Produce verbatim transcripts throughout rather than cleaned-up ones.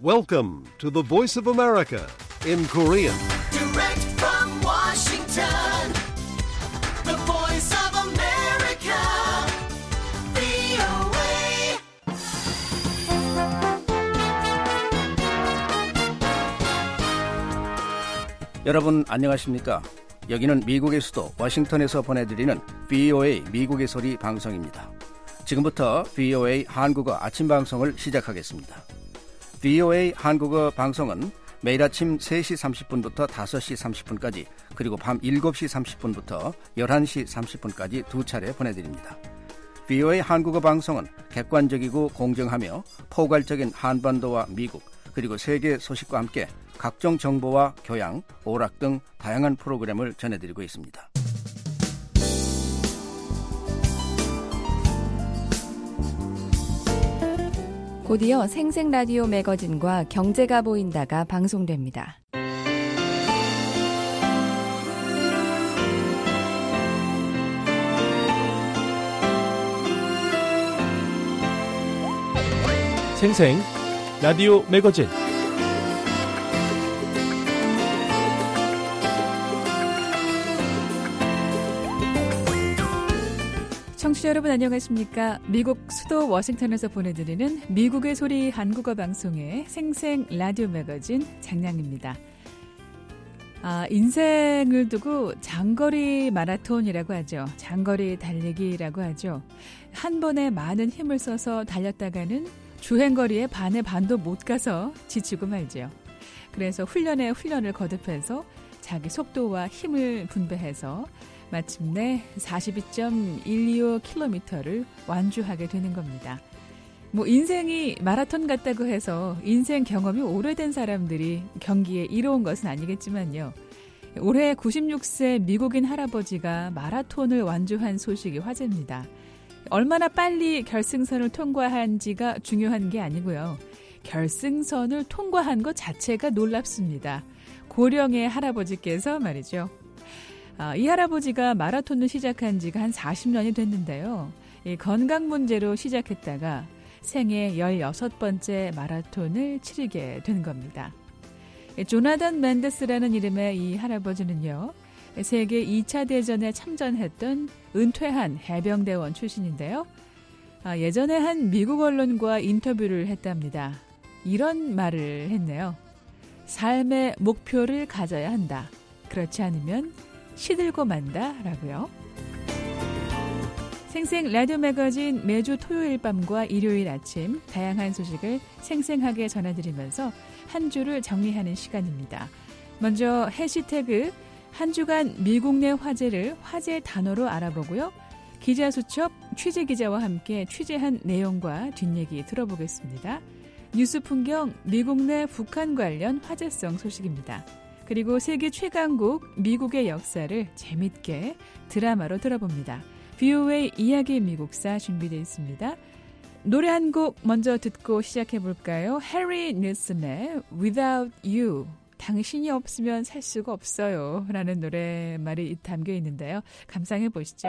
Welcome to the Voice of America in Korean. Direct from Washington, the Voice of America, 브이오에이. 여러분 안녕하십니까? 여기는 미국의 수도 워싱턴에서 보내드리는 브이오에이 미국의 소리 방송입니다. 지금부터 브이오에이 한국어 아침 방송을 시작하겠습니다. 브이오에이 한국어 방송은 매일 아침 세 시 삼십 분부터 다섯 시 삼십 분까지 그리고 밤 일곱 시 삼십 분부터 열한 시 삼십 분까지 두 차례 보내드립니다. 브이오에이 한국어 방송은 객관적이고 공정하며 포괄적인 한반도와 미국 그리고 세계 소식과 함께 각종 정보와 교양, 오락 등 다양한 프로그램을 전해드리고 있습니다. 곧이어 생생라디오 매거진과 경제가 보인다가 방송됩니다. 생생 라디오 매거진 청취자 여러분 안녕하십니까? 미국 수도 워싱턴에서 보내드리는 미국의 소리 한국어 방송의 생생 라디오 매거진 장량입니다. 아, 인생을 두고 장거리 마라톤이라고 하죠. 장거리 달리기라고 하죠. 한 번에 많은 힘을 써서 달렸다가는 주행거리의 반의 반도 못 가서 지치고 말죠. 그래서 훈련에 훈련을 거듭해서 자기 속도와 힘을 분배해서 마침내 사십이 점 일이오 킬로미터를 완주하게 되는 겁니다. 뭐 인생이 마라톤 같다고 해서 인생 경험이 오래된 사람들이 경기에 이뤄온 것은 아니겠지만요. 올해 구십육 세 미국인 할아버지가 마라톤을 완주한 소식이 화제입니다. 얼마나 빨리 결승선을 통과한지가 중요한 게 아니고요. 결승선을 통과한 것 자체가 놀랍습니다. 고령의 할아버지께서 말이죠. 아, 이 할아버지가 마라톤을 시작한 지가 한 사십 년이 됐는데요. 이 건강 문제로 시작했다가 생애 열여섯 번째 마라톤을 치르게 된 겁니다. 조나단 맨데스라는 이름의 이 할아버지는요. 세계 이 차 대전에 참전했던 은퇴한 해병대원 출신인데요. 아, 예전에 한 미국 언론과 인터뷰를 했답니다. 이런 말을 했네요. 삶의 목표를 가져야 한다. 그렇지 않으면 시들고 만다 라고요. 생생 라디오 매거진 매주 토요일 밤과 일요일 아침 다양한 소식을 생생하게 전해드리면서 한 주를 정리하는 시간입니다. 먼저 해시태그 한 주간 미국 내 화제를 화제 단어로 알아보고요. 기자수첩 취재기자와 함께 취재한 내용과 뒷얘기 들어보겠습니다. 뉴스 풍경 미국 내 북한 관련 화제성 소식입니다. 그리고 세계 최강국 미국의 역사를 재밌게 드라마로 들어봅니다. 브이오에이 이야기 미국사 준비되어 있습니다. 노래 한 곡 먼저 듣고 시작해볼까요? 해리 닐슨의 Without You, 당신이 없으면 살 수가 없어요 라는 노래말이 담겨 있는데요. 감상해 보시죠.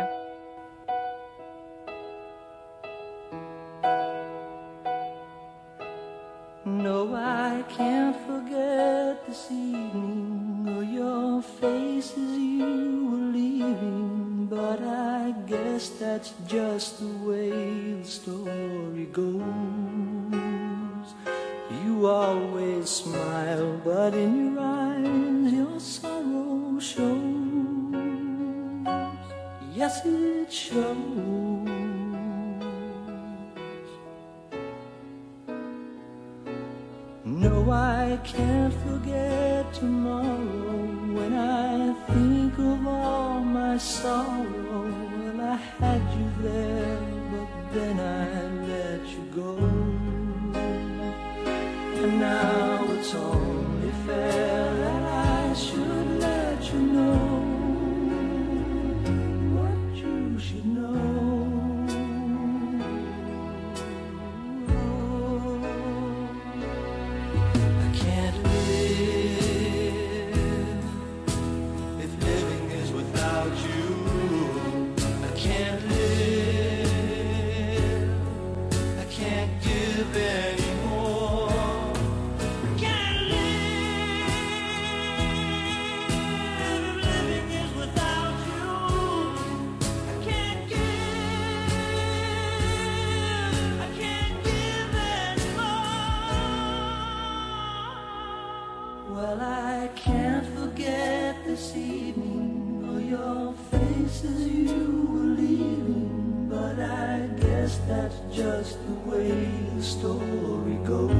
No, I can't forget this evening or your face as you were leaving, but I guess that's just the way the story goes. You always smile, but in your eyes your sorrow shows. Yes, it shows. No, I can't forget tomorrow when I think of all my sorrow. Well, I had you there, but then I let you go. And now it's only fair that I should let you know what you should know. Well, I can't forget this evening or your faces you were leaving, but I guess that's just the way the story goes.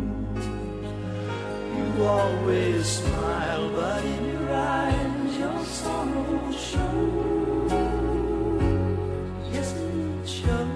You always smile, but in your eyes your sorrow shows. Yes, it shows.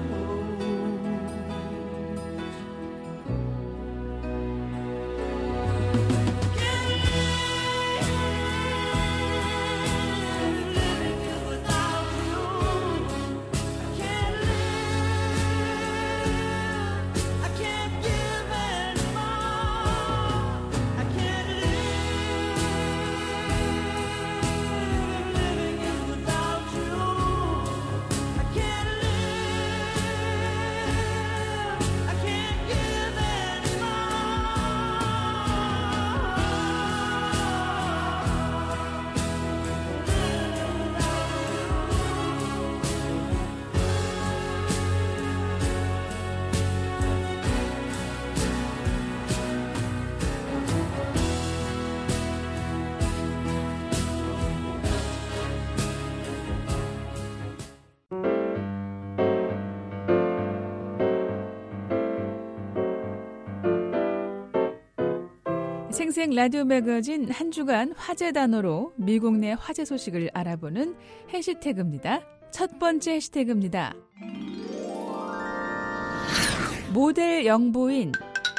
생생 라디오 매거진 한 주간 화제 단어로 미국 내 화제 소식을 알아보는 해시태그입니다. 첫 번째 해시태그입니다. 모델 영부인.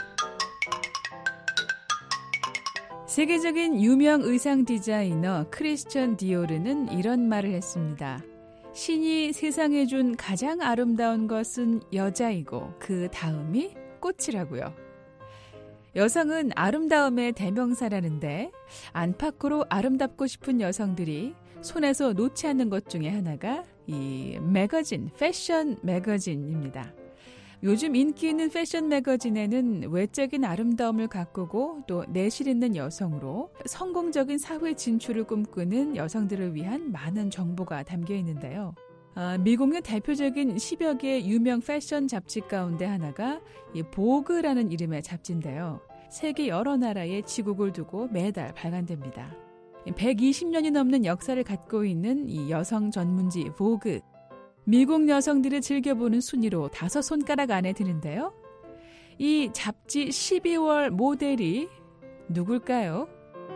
세계적인 유명 의상 디자이너 크리스천 디오르는 이런 말을 했습니다. 신이 세상에 준 가장 아름다운 것은 여자이고 그 다음이 꽃이라고요. 여성은 아름다움의 대명사라는데 안팎으로 아름답고 싶은 여성들이 손에서 놓지 않는 것 중에 하나가 이 매거진, 패션 매거진입니다. 요즘 인기 있는 패션 매거진에는 외적인 아름다움을 가꾸고 또 내실 있는 여성으로 성공적인 사회 진출을 꿈꾸는 여성들을 위한 많은 정보가 담겨 있는데요. 아, 미국의 대표적인 십여 개의 유명 패션 잡지 가운데 하나가 이 보그라는 이름의 잡지인데요. 세계 여러 나라에 지국을 두고 매달 발간됩니다. 백이십 년이 넘는 역사를 갖고 있는 이 여성 전문지 보그. 미국 여성들이 즐겨보는 순위로 다섯 손가락 안에 드는데요. 이 잡지 십이월 모델이 누굴까요?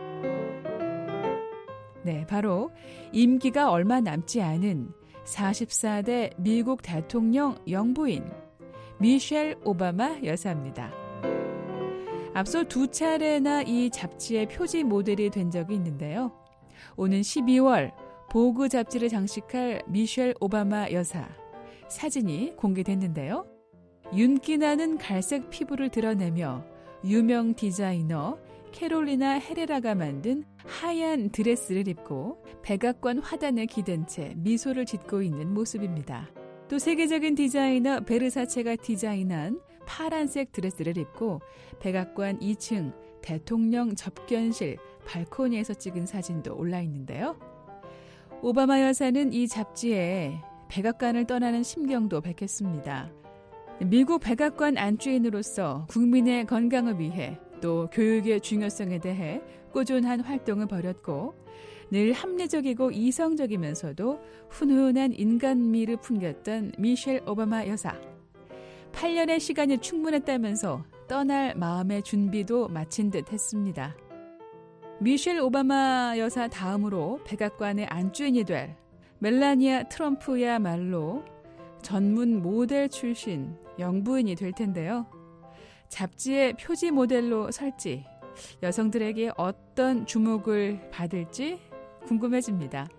네, 바로 임기가 얼마 남지 않은 사십사 대 미국 대통령 영부인 미셸 오바마 여사입니다. 앞서 두 차례나 이 잡지의 표지 모델이 된 적이 있는데요. 오는 십이월 보그 잡지를 장식할 미셸 오바마 여사 사진이 공개됐는데요. 윤기나는 갈색 피부를 드러내며 유명 디자이너 캐롤리나 헤레라가 만든 하얀 드레스를 입고 백악관 화단에 기댄 채 미소를 짓고 있는 모습입니다. 또 세계적인 디자이너 베르사체가 디자인한 파란색 드레스를 입고 백악관 이 층 대통령 접견실 발코니에서 찍은 사진도 올라 있는데요. 오바마 여사는 이 잡지에 백악관을 떠나는 심경도 밝혔습니다. 미국 백악관 안주인으로서 국민의 건강을 위해 또 교육의 중요성에 대해 꾸준한 활동을 벌였고 늘 합리적이고 이성적이면서도 훈훈한 인간미를 풍겼던 미셸 오바마 여사. 팔 년의 시간이 충분했다면서 떠날 마음의 준비도 마친 듯 했습니다. 미셸 오바마 여사 다음으로 백악관의 안주인이 될 멜라니아 트럼프야말로 전문 모델 출신 영부인이 될 텐데요. 잡지의 표지 모델로 설지, 여성들에게 어떤 주목을 받을지 궁금해집니다.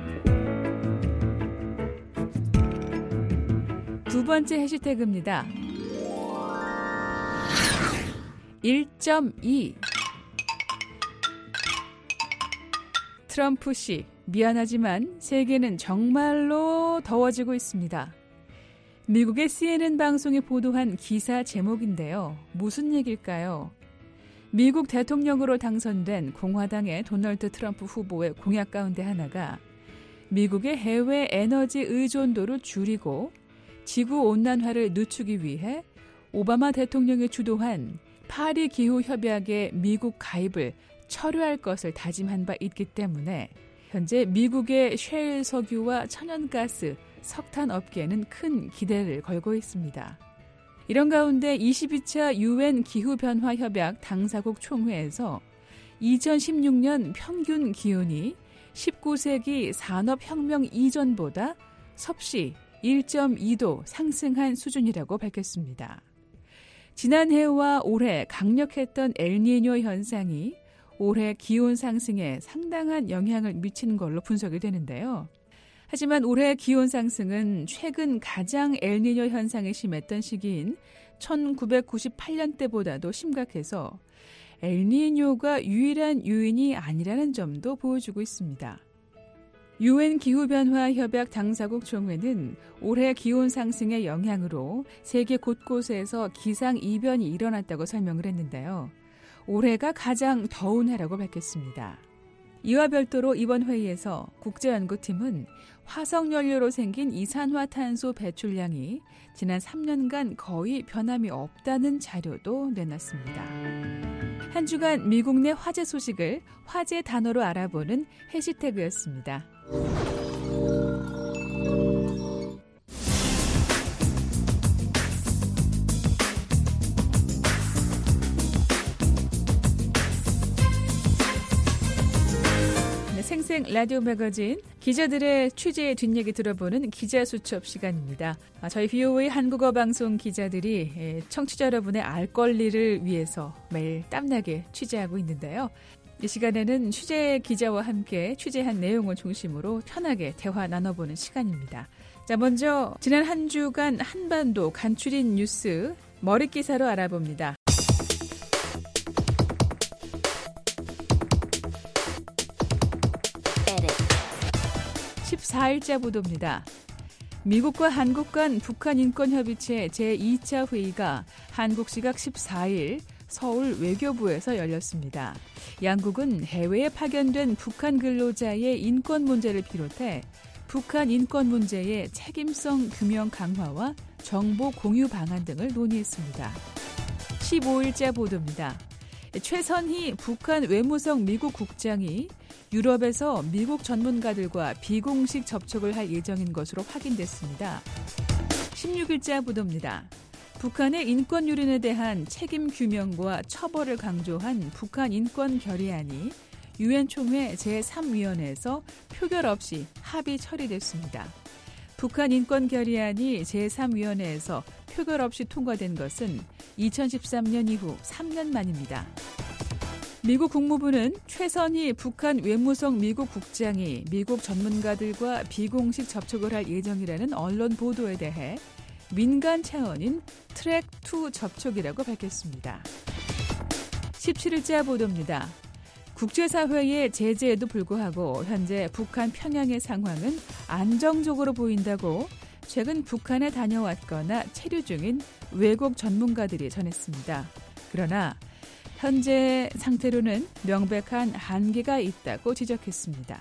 두 번째 해시태그입니다. 일 점 이 트럼프 씨, 미안하지만 세계는 정말로 더워지고 있습니다. 미국의 씨엔엔 방송이 보도한 기사 제목인데요. 무슨 얘기일까요? 미국 대통령으로 당선된 공화당의 도널드 트럼프 후보의 공약 가운데 하나가 미국의 해외 에너지 의존도를 줄이고 지구온난화를 늦추기 위해 오바마 대통령이 주도한 파리 기후협약의 미국 가입을 철회할 것을 다짐한 바 있기 때문에 현재 미국의 셰일 석유와 천연가스, 석탄 업계는 큰 기대를 걸고 있습니다. 이런 가운데 이십이 차 유엔 기후변화협약 당사국 총회에서 이천십육 년 평균 기온이 십구 세기 산업혁명 이전보다 섭씨 일 점 이 도 상승한 수준이라고 밝혔습니다. 지난해와 올해 강력했던 엘니뇨 현상이 올해 기온 상승에 상당한 영향을 미치는 걸로 분석이 되는데요. 하지만 올해 기온 상승은 최근 가장 엘니뇨 현상이 심했던 시기인 천구백구십팔 년대보다도 심각해서 엘니뇨가 유일한 요인이 아니라는 점도 보여주고 있습니다. 유엔 기후변화협약 당사국 총회는 올해 기온 상승의 영향으로 세계 곳곳에서 기상이변이 일어났다고 설명을 했는데요. 올해가 가장 더운 해라고 밝혔습니다. 이와 별도로 이번 회의에서 국제연구팀은 화석연료로 생긴 이산화탄소 배출량이 지난 삼 년간 거의 변함이 없다는 자료도 내놨습니다. 한 주간 미국 내 화제 소식을 화제 단어로 알아보는 해시태그였습니다. 생생 라디오 매거진 기자들의 취재 뒷얘기 들어보는 기자수첩 시간입니다. 저희 비오에이 한국어 방송 기자들이 청취자 여러분의 알 권리를 위해서 매일 땀나게 취재하고 있는데요. 이 시간에는 취재 기자와 함께 취재한 내용을 중심으로 편하게 대화 나눠보는 시간입니다. 자, 먼저 지난 한 주간 한반도 간추린 뉴스 머릿기사로 알아봅니다. 십사 일자 보도입니다. 미국과 한국 간 북한인권협의체 제이 차 회의가 한국 시각 십사 일 서울 외교부에서 열렸습니다. 양국은 해외에 파견된 북한 근로자의 인권 문제를 비롯해 북한 인권 문제의 책임성 규명 강화와 정보 공유 방안 등을 논의했습니다. 십오 일자 보도입니다. 최선희 북한 외무성 미국 국장이 유럽에서 미국 전문가들과 비공식 접촉을 할 예정인 것으로 확인됐습니다. 십육 일자 보도입니다. 북한의 인권 유린에 대한 책임 규명과 처벌을 강조한 북한 인권 결의안이 유엔 총회 제삼 위원회에서 표결 없이 합의 처리됐습니다. 북한 인권 결의안이 제삼 위원회에서 표결 없이 통과된 것은 이천십삼 년 이후 삼 년 만입니다. 미국 국무부는 최선희 북한 외무성 미국 국장이 미국 전문가들과 비공식 접촉을 할 예정이라는 언론 보도에 대해 민간 차원인 트랙 투 접촉이라고 밝혔습니다. 십칠 일자 보도입니다. 국제사회의 제재에도 불구하고 현재 북한 평양의 상황은 안정적으로 보인다고 최근 북한에 다녀왔거나 체류 중인 외국 전문가들이 전했습니다. 그러나 현재 상태로는 명백한 한계가 있다고 지적했습니다.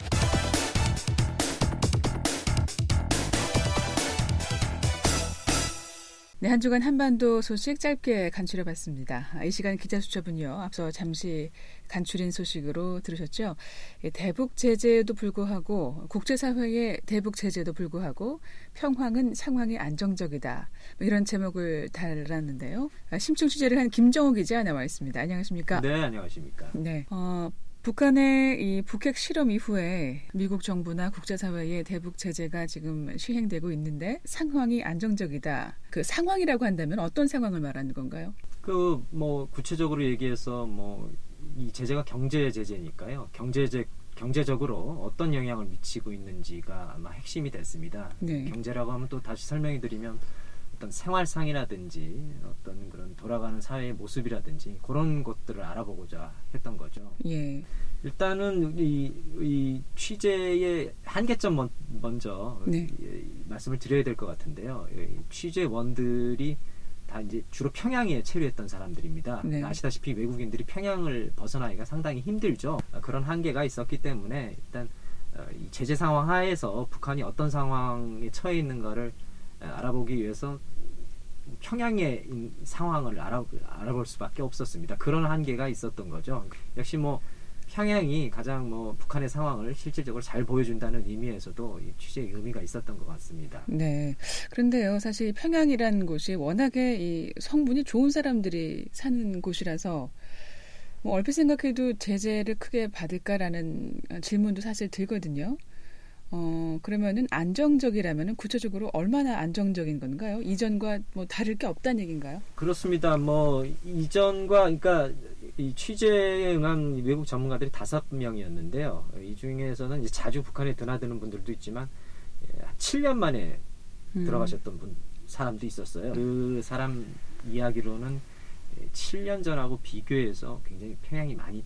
네, 한 주간 한반도 소식 짧게 간추려봤습니다. 이 시간 기자수첩은요, 앞서 잠시 간추린 소식으로 들으셨죠. 대북 제재에도 불구하고 국제사회의 대북 제재에도 불구하고 평화는 상황이 안정적이다. 이런 제목을 달았는데요. 심층 취재를 한 김정호 기자 나와 있습니다. 안녕하십니까? 네, 안녕하십니까? 네. 어, 북한의 이 북핵 실험 이후에 미국 정부나 국제사회의 대북 제재가 지금 시행되고 있는데 상황이 안정적이다. 그 상황이라고 한다면 어떤 상황을 말하는 건가요? 그 뭐 구체적으로 얘기해서 뭐 이 제재가 경제 제재니까요. 경제제 경제적으로 어떤 영향을 미치고 있는지가 아마 핵심이 됐습니다. 네. 경제라고 하면 또 다시 설명해 드리면 어떤 생활상이라든지 어떤 그런 돌아가는 사회의 모습이라든지 그런 것들을 알아보고자 했던 거죠. 예. 일단은 이, 이 취재의 한계점 먼, 먼저 네. 이, 말씀을 드려야 될 것 같은데요. 이 취재원들이 다 이제 주로 평양에 체류했던 사람들입니다. 네. 아시다시피 외국인들이 평양을 벗어나기가 상당히 힘들죠. 그런 한계가 있었기 때문에 일단 이 제재 상황 하에서 북한이 어떤 상황에 처해 있는가를 알아보기 위해서 평양의 상황을 알아, 알아볼 수밖에 없었습니다. 그런 한계가 있었던 거죠. 역시 뭐 평양이 가장 뭐 북한의 상황을 실질적으로 잘 보여준다는 의미에서도 이 취재의 의미가 있었던 것 같습니다. 네. 그런데요, 사실 평양이라는 곳이 워낙에 이 성분이 좋은 사람들이 사는 곳이라서 뭐 얼핏 생각해도 제재를 크게 받을까라는 질문도 사실 들거든요. 어, 그러면은 안정적이라면은 구체적으로 얼마나 안정적인 건가요? 이전과 뭐 다를 게 없다는 얘기인가요? 그렇습니다. 뭐 이전과 그러니까 이 취재에 응한 외국 전문가들이 다섯 명이었는데요. 이 중에서는 이제 자주 북한에 드나드는 분들도 있지만 칠 년 만에 음. 들어가셨던 분 사람도 있었어요. 그 사람 이야기로는 칠 년 전하고 비교해서 굉장히 평양이 많이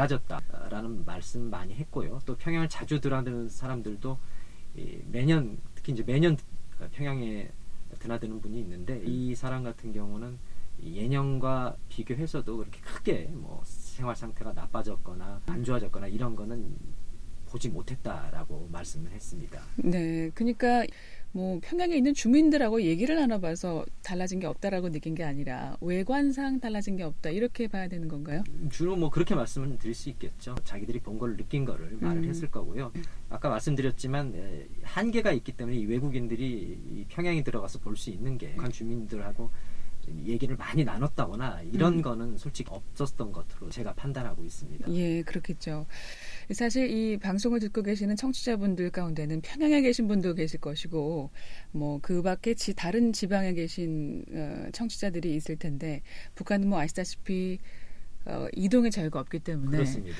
달라졌다라는 말씀 많이 했고요. 또 평양을 자주 드나드는 사람들도 매년 특히 이제 매년 평양에 드나드는 분이 있는데 이 사람 같은 경우는 예년과 비교해서도 그렇게 크게 뭐 생활 상태가 나빠졌거나 안 좋아졌거나 이런 거는 보지 못했다라고 말씀을 했습니다. 네, 그러니까 뭐 평양에 있는 주민들하고 얘기를 나눠봐서 달라진 게 없다라고 느낀 게 아니라 외관상 달라진 게 없다 이렇게 봐야 되는 건가요? 주로 뭐 그렇게 말씀을 드릴 수 있겠죠. 자기들이 본 걸 느낀 거를 말을 음. 했을 거고요. 아까 말씀드렸지만 한계가 있기 때문에 이 외국인들이 이 평양에 들어가서 볼 수 있는 게 북한 주민들하고 얘기를 많이 나눴다거나 이런 음. 거는 솔직히 없었던 것으로 제가 판단하고 있습니다. 예, 그렇겠죠. 사실 이 방송을 듣고 계시는 청취자분들 가운데는 평양에 계신 분도 계실 것이고 뭐 그 밖에 지, 다른 지방에 계신 어, 청취자들이 있을 텐데 북한은 뭐 아시다시피 어, 이동의 자유가 없기 때문에 그렇습니다.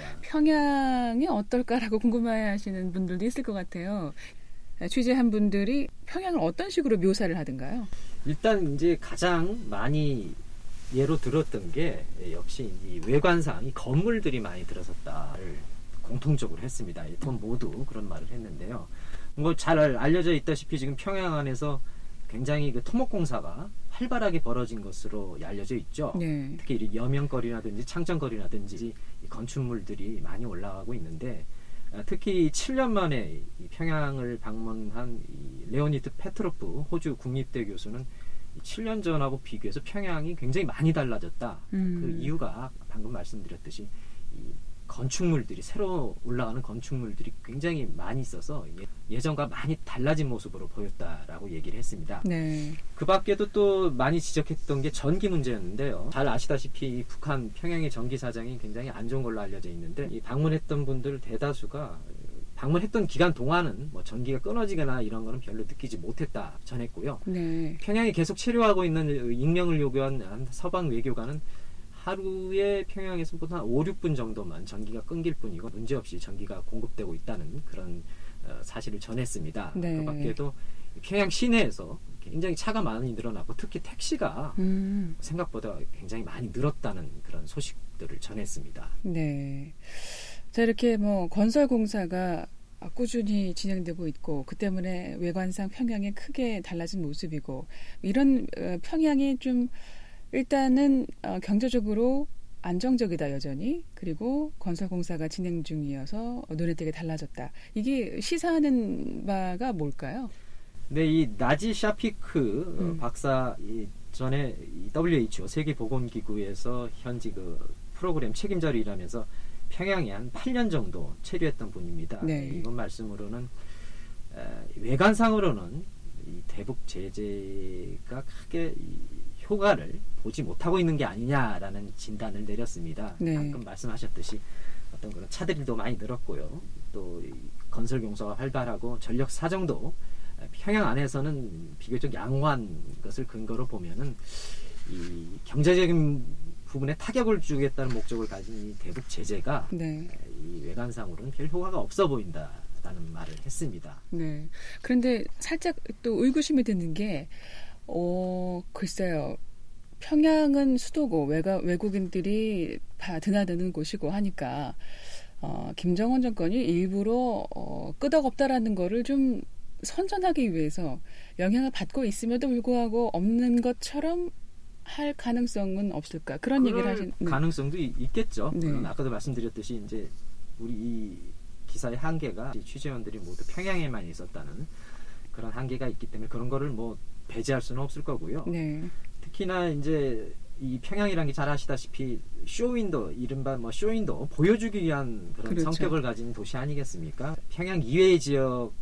평양이 어떨까라고 궁금해하시는 분들도 있을 것 같아요. 취재한 분들이 평양을 어떤 식으로 묘사를 하던가요? 일단 이제 가장 많이 예로 들었던 게 역시 이 외관상 이 건물들이 많이 들어섰다를 공통적으로 했습니다. 전 모두 그런 말을 했는데요. 뭐 잘 알려져 있다시피 지금 평양 안에서 굉장히 그 토목공사가 활발하게 벌어진 것으로 알려져 있죠. 네. 특히 이 여명거리라든지 창정거리라든지 이 건축물들이 많이 올라가고 있는데 특히 칠 년 만에 이 평양을 방문한 이 레오니드 페트로프 호주 국립대 교수는 칠 년 전하고 비교해서 평양이 굉장히 많이 달라졌다. 음. 그 이유가 방금 말씀드렸듯이 이 건축물들이 새로 올라가는 건축물들이 굉장히 많이 있어서 예전과 많이 달라진 모습으로 보였다라고 얘기를 했습니다. 네. 그 밖에도 또 많이 지적했던 게 전기 문제였는데요. 잘 아시다시피 이 북한 평양의 전기 사정이 굉장히 안 좋은 걸로 알려져 있는데 이 방문했던 분들 대다수가 방문했던 기간 동안은 뭐 전기가 끊어지거나 이런 거는 별로 느끼지 못했다 전했고요. 네. 평양이 계속 체류하고 있는 익명을 요구한 한 서방 외교관은 하루에 평양에서 보통 한 오, 육 분 정도만 전기가 끊길 뿐이고 문제없이 전기가 공급되고 있다는 그런 어, 사실을 전했습니다. 네. 그 밖에도 평양 시내에서 굉장히 차가 많이 늘어나고 특히 택시가 음. 생각보다 굉장히 많이 늘었다는 그런 소식들을 전했습니다. 네. 자, 이렇게 뭐 건설 공사가 꾸준히 진행되고 있고 그 때문에 외관상 평양이 크게 달라진 모습이고 이런 어, 평양이 좀 일단은 어, 경제적으로 안정적이다 여전히. 그리고 건설 공사가 진행 중이어서 눈에 띄게 달라졌다. 이게 시사하는 바가 뭘까요? 네, 이 나지 샤피크 음. 어, 박사 이 전에 이 더블유에이치오 세계보건기구에서 현지 그 프로그램 책임자로 일하면서 평양에 한 팔 년 정도 체류했던 분입니다. 네. 이번 말씀으로는 에, 외관상으로는 이 대북 제재가 크게 이 효과를 보지 못하고 있는 게 아니냐라는 진단을 내렸습니다. 네. 방금 말씀하셨듯이 어떤 그런 차들도 많이 늘었고요. 또 이 건설 공사가 활발하고 전력 사정도 평양 안에서는 비교적 양호한 것을 근거로 보면은 이 경제적인 부분에 타격을 주겠다는 목적을 가진 이 대북 제재가 네. 이 외관상으로는 별 효과가 없어 보인다라는 말을 했습니다. 네. 그런데 살짝 또 의구심이 드는 게, 어, 글쎄요. 평양은 수도고 외가, 외국인들이 다 드나드는 곳이고 하니까, 어, 김정은 정권이 일부러, 어, 끄덕없다라는 거를 좀 선전하기 위해서 영향을 받고 있음에도 불구하고 없는 것처럼 할 가능성은 없을까? 그런 얘기를 하신. 네. 가능성도 이- 있겠죠. 네. 물론 아까도 말씀드렸듯이 이제 우리 이 기사의 한계가 이 취재원들이 모두 평양에만 있었다는 그런 한계가 있기 때문에 그런 거를 뭐 배제할 수는 없을 거고요. 네. 특히나 이제 이 평양이라는 게 잘 아시다시피 쇼윈도, 이른바 뭐 쇼윈도 보여주기 위한 그런 그렇죠. 성격을 가진 도시 아니겠습니까? 평양 이외의 지역은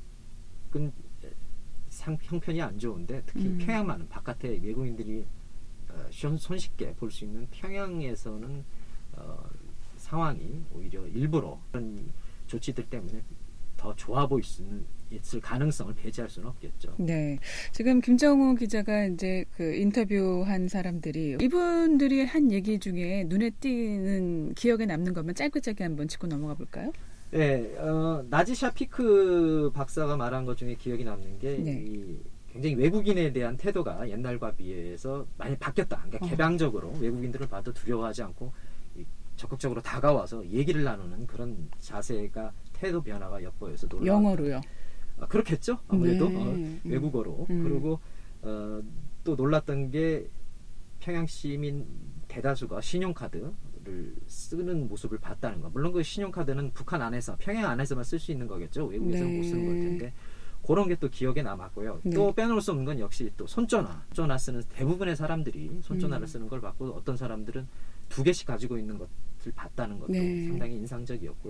상, 형편이 안 좋은데 특히 음. 평양만은 바깥에 외국인들이 어, 손- 손쉽게 볼 수 있는 평양에서는 어, 상황이 오히려 일부러 그런 조치들 때문에 더 좋아 보일 수 있는 있을 가능성을 배제할 수는 없겠죠. 네. 지금 김정우 기자가 이제 그 인터뷰한 사람들이 이분들이 한 얘기 중에 눈에 띄는 기억에 남는 것만 짧게 짧게 한번 짚고 넘어가 볼까요? 네, 어, 나지 샤피크 박사가 말한 것 중에 기억이 남는 게 네. 이 굉장히 외국인에 대한 태도가 옛날과 비해서 많이 바뀌었다. 그러니까 어. 개방적으로 외국인들을 봐도 두려워하지 않고 이 적극적으로 다가와서 얘기를 나누는 그런 자세가 태도 변화가 엿보여서 놀라웠다. 영어로요. 아, 그렇겠죠. 아무래도 네. 어, 음. 외국어로. 음. 그리고 어, 또 놀랐던 게 평양 시민 대다수가 신용카드를 쓰는 모습을 봤다는 거. 물론 그 신용카드는 북한 안에서, 평양 안에서만 쓸 수 있는 거겠죠. 외국에서는 네. 못 쓰는 걸 텐데. 그런 게 또 기억에 남았고요. 네. 또 빼놓을 수 없는 건 역시 또 손전화. 손전화 쓰는 대부분의 사람들이 손전화를 음. 쓰는 걸 봤고, 어떤 사람들은 두 개씩 가지고 있는 것을 봤다는 것도 네. 상당히 인상적이었고요.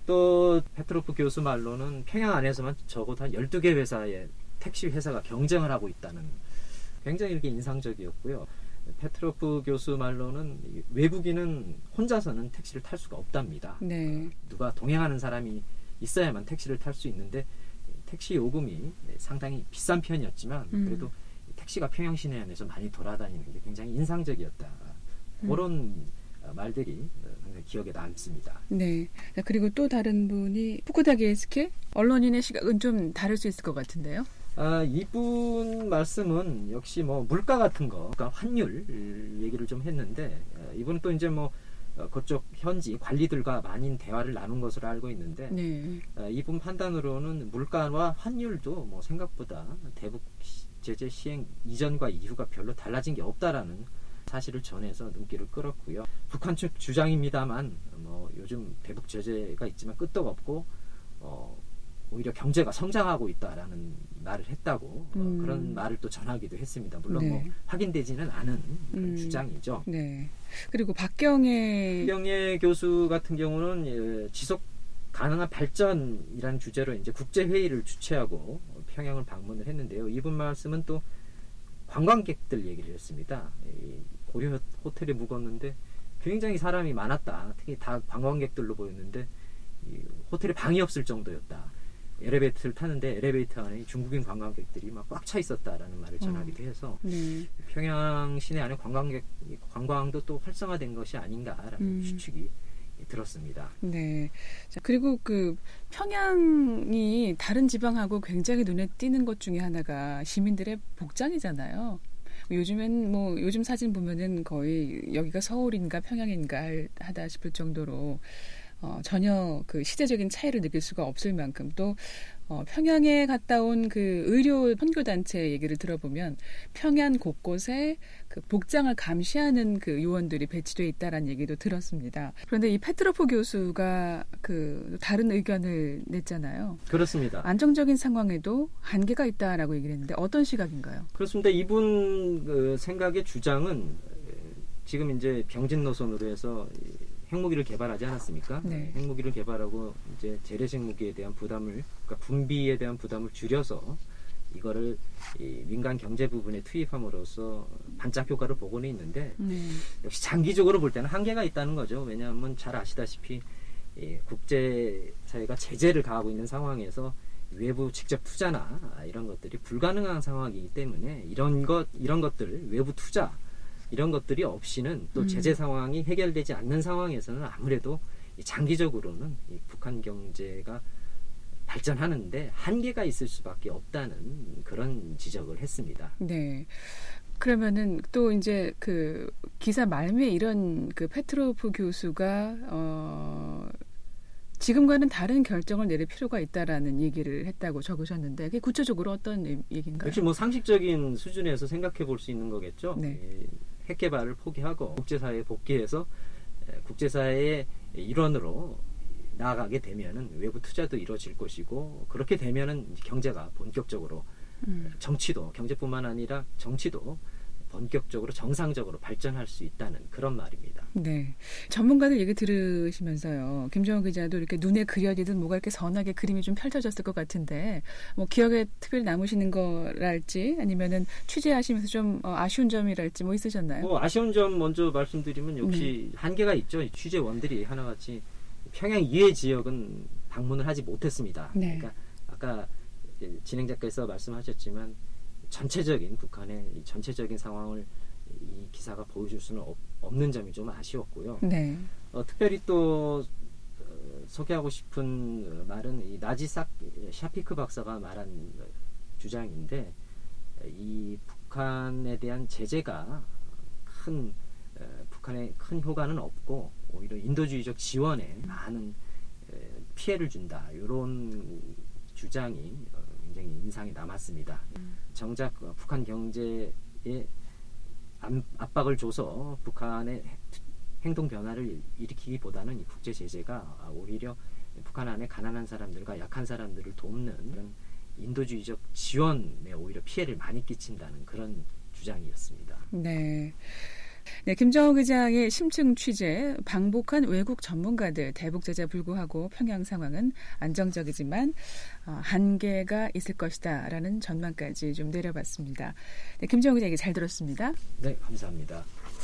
또 페트로프 교수 말로는 평양 안에서만 적어도 한 열두 개 회사의 택시 회사가 경쟁을 하고 있다는, 굉장히 이렇게 인상적이었고요. 페트로프 교수 말로는 외국인은 혼자서는 택시를 탈 수가 없답니다. 네. 누가 동행하는 사람이 있어야만 택시를 탈 수 있는데 택시 요금이 상당히 비싼 편이었지만 음. 그래도 택시가 평양 시내 안에서 많이 돌아다니는 게 굉장히 인상적이었다. 음. 그런 말들이 굉장히 기억에 남습니다. 네. 자, 그리고 또 다른 분이 후쿠다 게이스케 언론인의 시각은 좀 다를 수 있을 것 같은데요. 아, 이분 말씀은 역시 뭐 물가 같은 거, 그러니까 환율 얘기를 좀 했는데, 어, 이분은 또 이제 뭐 어, 그쪽 현지 관리들과 많이 대화를 나눈 것으로 알고 있는데, 네. 어, 이분 판단으로는 물가와 환율도 뭐 생각보다 대북 시- 제재 시행 이전과 이후가 별로 달라진 게 없다라는 사실을 전해서 눈길을 끌었고요. 북한 측 주장입니다만 뭐 요즘 대북 제재가 있지만 끄떡 없고 어, 오히려 경제가 성장하고 있다라는 말을 했다고 어, 음. 그런 말을 또 전하기도 했습니다. 물론 네. 뭐 확인되지는 않은 그런 음. 주장이죠. 네. 그리고 박경혜 박경혜 교수 같은 경우는 예, 지속 가능한 발전이라는 주제로 이제 국제 회의를 주최하고 평양을 방문을 했는데요. 이분 말씀은 또 관광객들 얘기를 했습니다. 이 고려 호텔에 묵었는데 굉장히 사람이 많았다. 특히 다 관광객들로 보였는데 이 호텔에 방이 없을 정도였다. 엘리베이터를 타는데 엘리베이터 안에 중국인 관광객들이 막 꽉 차 있었다라는 말을 전하기도 해서 네. 평양 시내 안에 관광객 관광도 또 활성화된 것이 아닌가라는 음. 추측이 들었습니다. 네. 자, 그리고 그 평양이 다른 지방하고 굉장히 눈에 띄는 것 중에 하나가 시민들의 복장이잖아요. 요즘엔 뭐 요즘 사진 보면은 거의 여기가 서울인가 평양인가 할- 하다 싶을 정도로 어, 전혀 그 시대적인 차이를 느낄 수가 없을 만큼 또 어, 평양에 갔다 온 그 의료 선교단체 얘기를 들어보면 평양 곳곳에 그 복장을 감시하는 그 요원들이 배치되어 있다라는 얘기도 들었습니다. 그런데 이 페트로프 교수가 그 다른 의견을 냈잖아요. 그렇습니다. 안정적인 상황에도 한계가 있다라고 얘기를 했는데 어떤 시각인가요? 그렇습니다. 이분 그 생각의 주장은 에, 지금 이제 병진 노선으로 해서 이 핵무기를 개발하지 않았습니까? 네. 핵무기를 개발하고 이제 재래식 무기에 대한 부담을, 그러니까 군비에 대한 부담을 줄여서 이거를 이 민간 경제 부분에 투입함으로써 반짝 효과를 보고는 있는데 네. 역시 장기적으로 볼 때는 한계가 있다는 거죠. 왜냐하면 잘 아시다시피 이 국제사회가 제재를 가하고 있는 상황에서 외부 직접 투자나 이런 것들이 불가능한 상황이기 때문에 이런 것 이런 것들 외부 투자 이런 것들이 없이는 또 음. 제재 상황이 해결되지 않는 상황에서는 아무래도 이 장기적으로는 이 북한 경제가 발전하는데 한계가 있을 수밖에 없다는 그런 지적을 했습니다. 네. 그러면은 또 이제 그 기사 말미에 이런 그 페트로프 교수가 어 지금과는 다른 결정을 내릴 필요가 있다라는 얘기를 했다고 적으셨는데 그게 구체적으로 어떤 얘기인가요? 역시 뭐 상식적인 수준에서 생각해 볼 수 있는 거겠죠. 네. 예, 핵 개발을 포기하고 국제사회에 복귀해서 에, 국제사회의 일원으로 나아가게 되면은 외부 투자도 이루어질 것이고 그렇게 되면은 이제 경제가 본격적으로 음. 정치도 경제뿐만 아니라 정치도 본격적으로 정상적으로 발전할 수 있다는 그런 말입니다. 네. 전문가들 얘기 들으시면서요. 김정은 기자도 이렇게 눈에 그려지든 뭐가 이렇게 선하게 그림이 좀 펼쳐졌을 것 같은데 뭐 기억에 특별히 남으시는 거랄지 아니면은 취재하시면서 좀 어, 아쉬운 점이랄지 뭐 있으셨나요? 뭐 아쉬운 점 먼저 말씀드리면 역시 네. 한계가 있죠. 취재원들이 하나같이 평양 이해 지역은 방문을 하지 못했습니다. 네. 그러니까 아까 진행 작가께서 말씀하셨지만 전체적인 북한의 이 전체적인 상황을 이 기사가 보여줄 수는 없, 없는 점이 좀 아쉬웠고요. 네. 어, 특별히 또 어, 소개하고 싶은 말은 이 나지삭 샤피크 박사가 말한 주장인데 이 북한에 대한 제재가 큰 에, 북한에 큰 효과는 없고 오히려 인도주의적 지원에 많은 에, 피해를 준다. 이런 주장이 어, 굉장히 인상이 남았습니다. 음. 정작 어, 북한 경제에 안, 압박을 줘서 북한의 행동 변화를 일으키기보다는 이 국제 제재가 오히려 북한 안에 가난한 사람들과 약한 사람들을 돕는 그런 인도주의적 지원에 오히려 피해를 많이 끼친다는 그런 주장이었습니다. 네. 네, 김정은 기자의 심층 취재, 방북한 외국 전문가들 대북 제재 불구하고 평양 상황은 안정적이지만 어, 한계가 있을 것이다라는 전망까지 좀 내려봤습니다. 네, 김정은 기자 얘기 잘 들었습니다. 네, 감사합니다.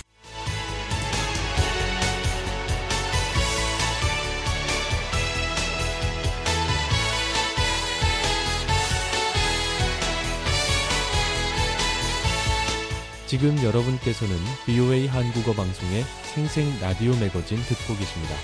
지금 여러분께서는 브이오에이 한국어 방송의 생생 라디오 매거진 듣고 계십니다.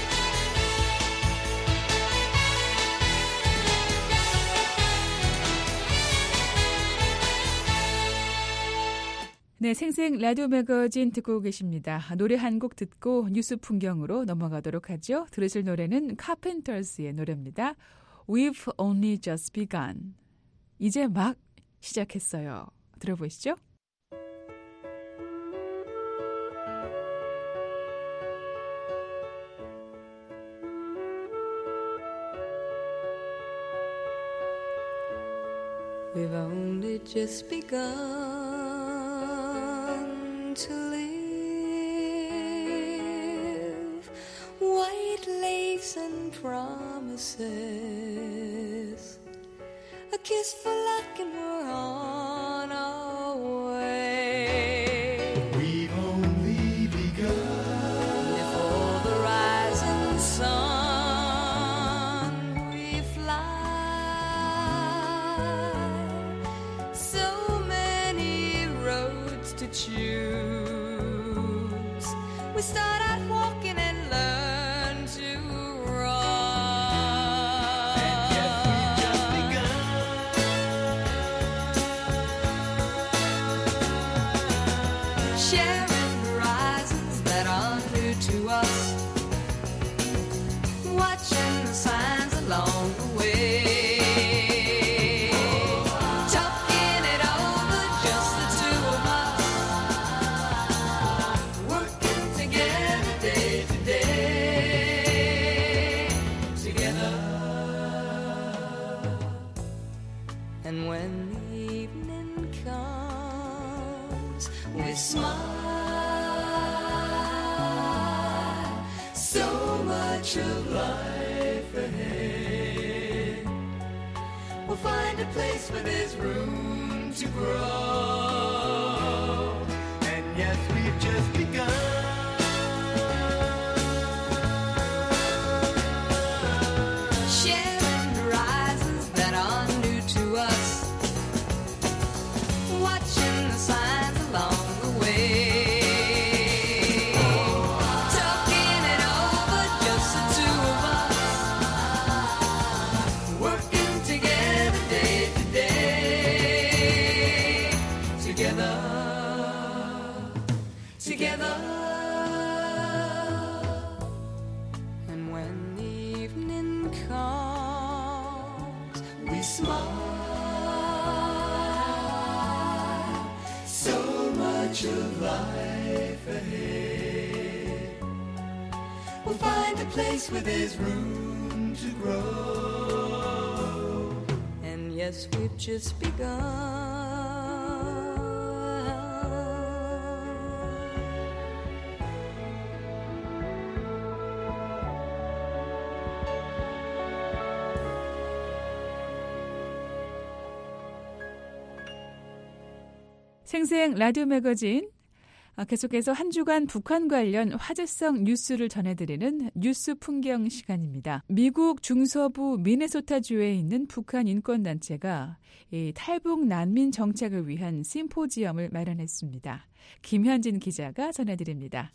네, 생생 라디오 매거진 듣고 계십니다. 노래 한 곡 듣고 뉴스 풍경으로 넘어가도록 하죠. 들으실 노래는 카펜터스의 노래입니다. We've only just begun. 이제 막 시작했어요. 들어보시죠. We've only just begun to live. White lace and promises, a kiss for luck and we're on our way. We've only begun. Before the rising sun we fly. So many roads to choose. We start out walking and learn to run. And yet we've just begun. Sharing horizons that are new to us. Watching the signs along the way. Talking it over, just the two of us. Working together day to day. Together. And when the evening comes, we smile. So much of life ahead. We'll find a place where there's room to grow. And yes, we've just begun. Sharing horizons that are new to us. Watching the signs along the way. Talking it over, just the two of us. Working together day to day. Together. Together. And when the evening comes, we smile. So much of life ahead. We'll find a place where there's room to grow. And yes, we've just begun. 생생 라디오 매거진 계속해서 한 주간 북한 관련 화제성 뉴스를 전해드리는 뉴스 풍경 시간입니다. 미국 중서부 미네소타주에 있는 북한 인권단체가 이 탈북 난민 정책을 위한 심포지엄을 마련했습니다. 김현진 기자가 전해드립니다.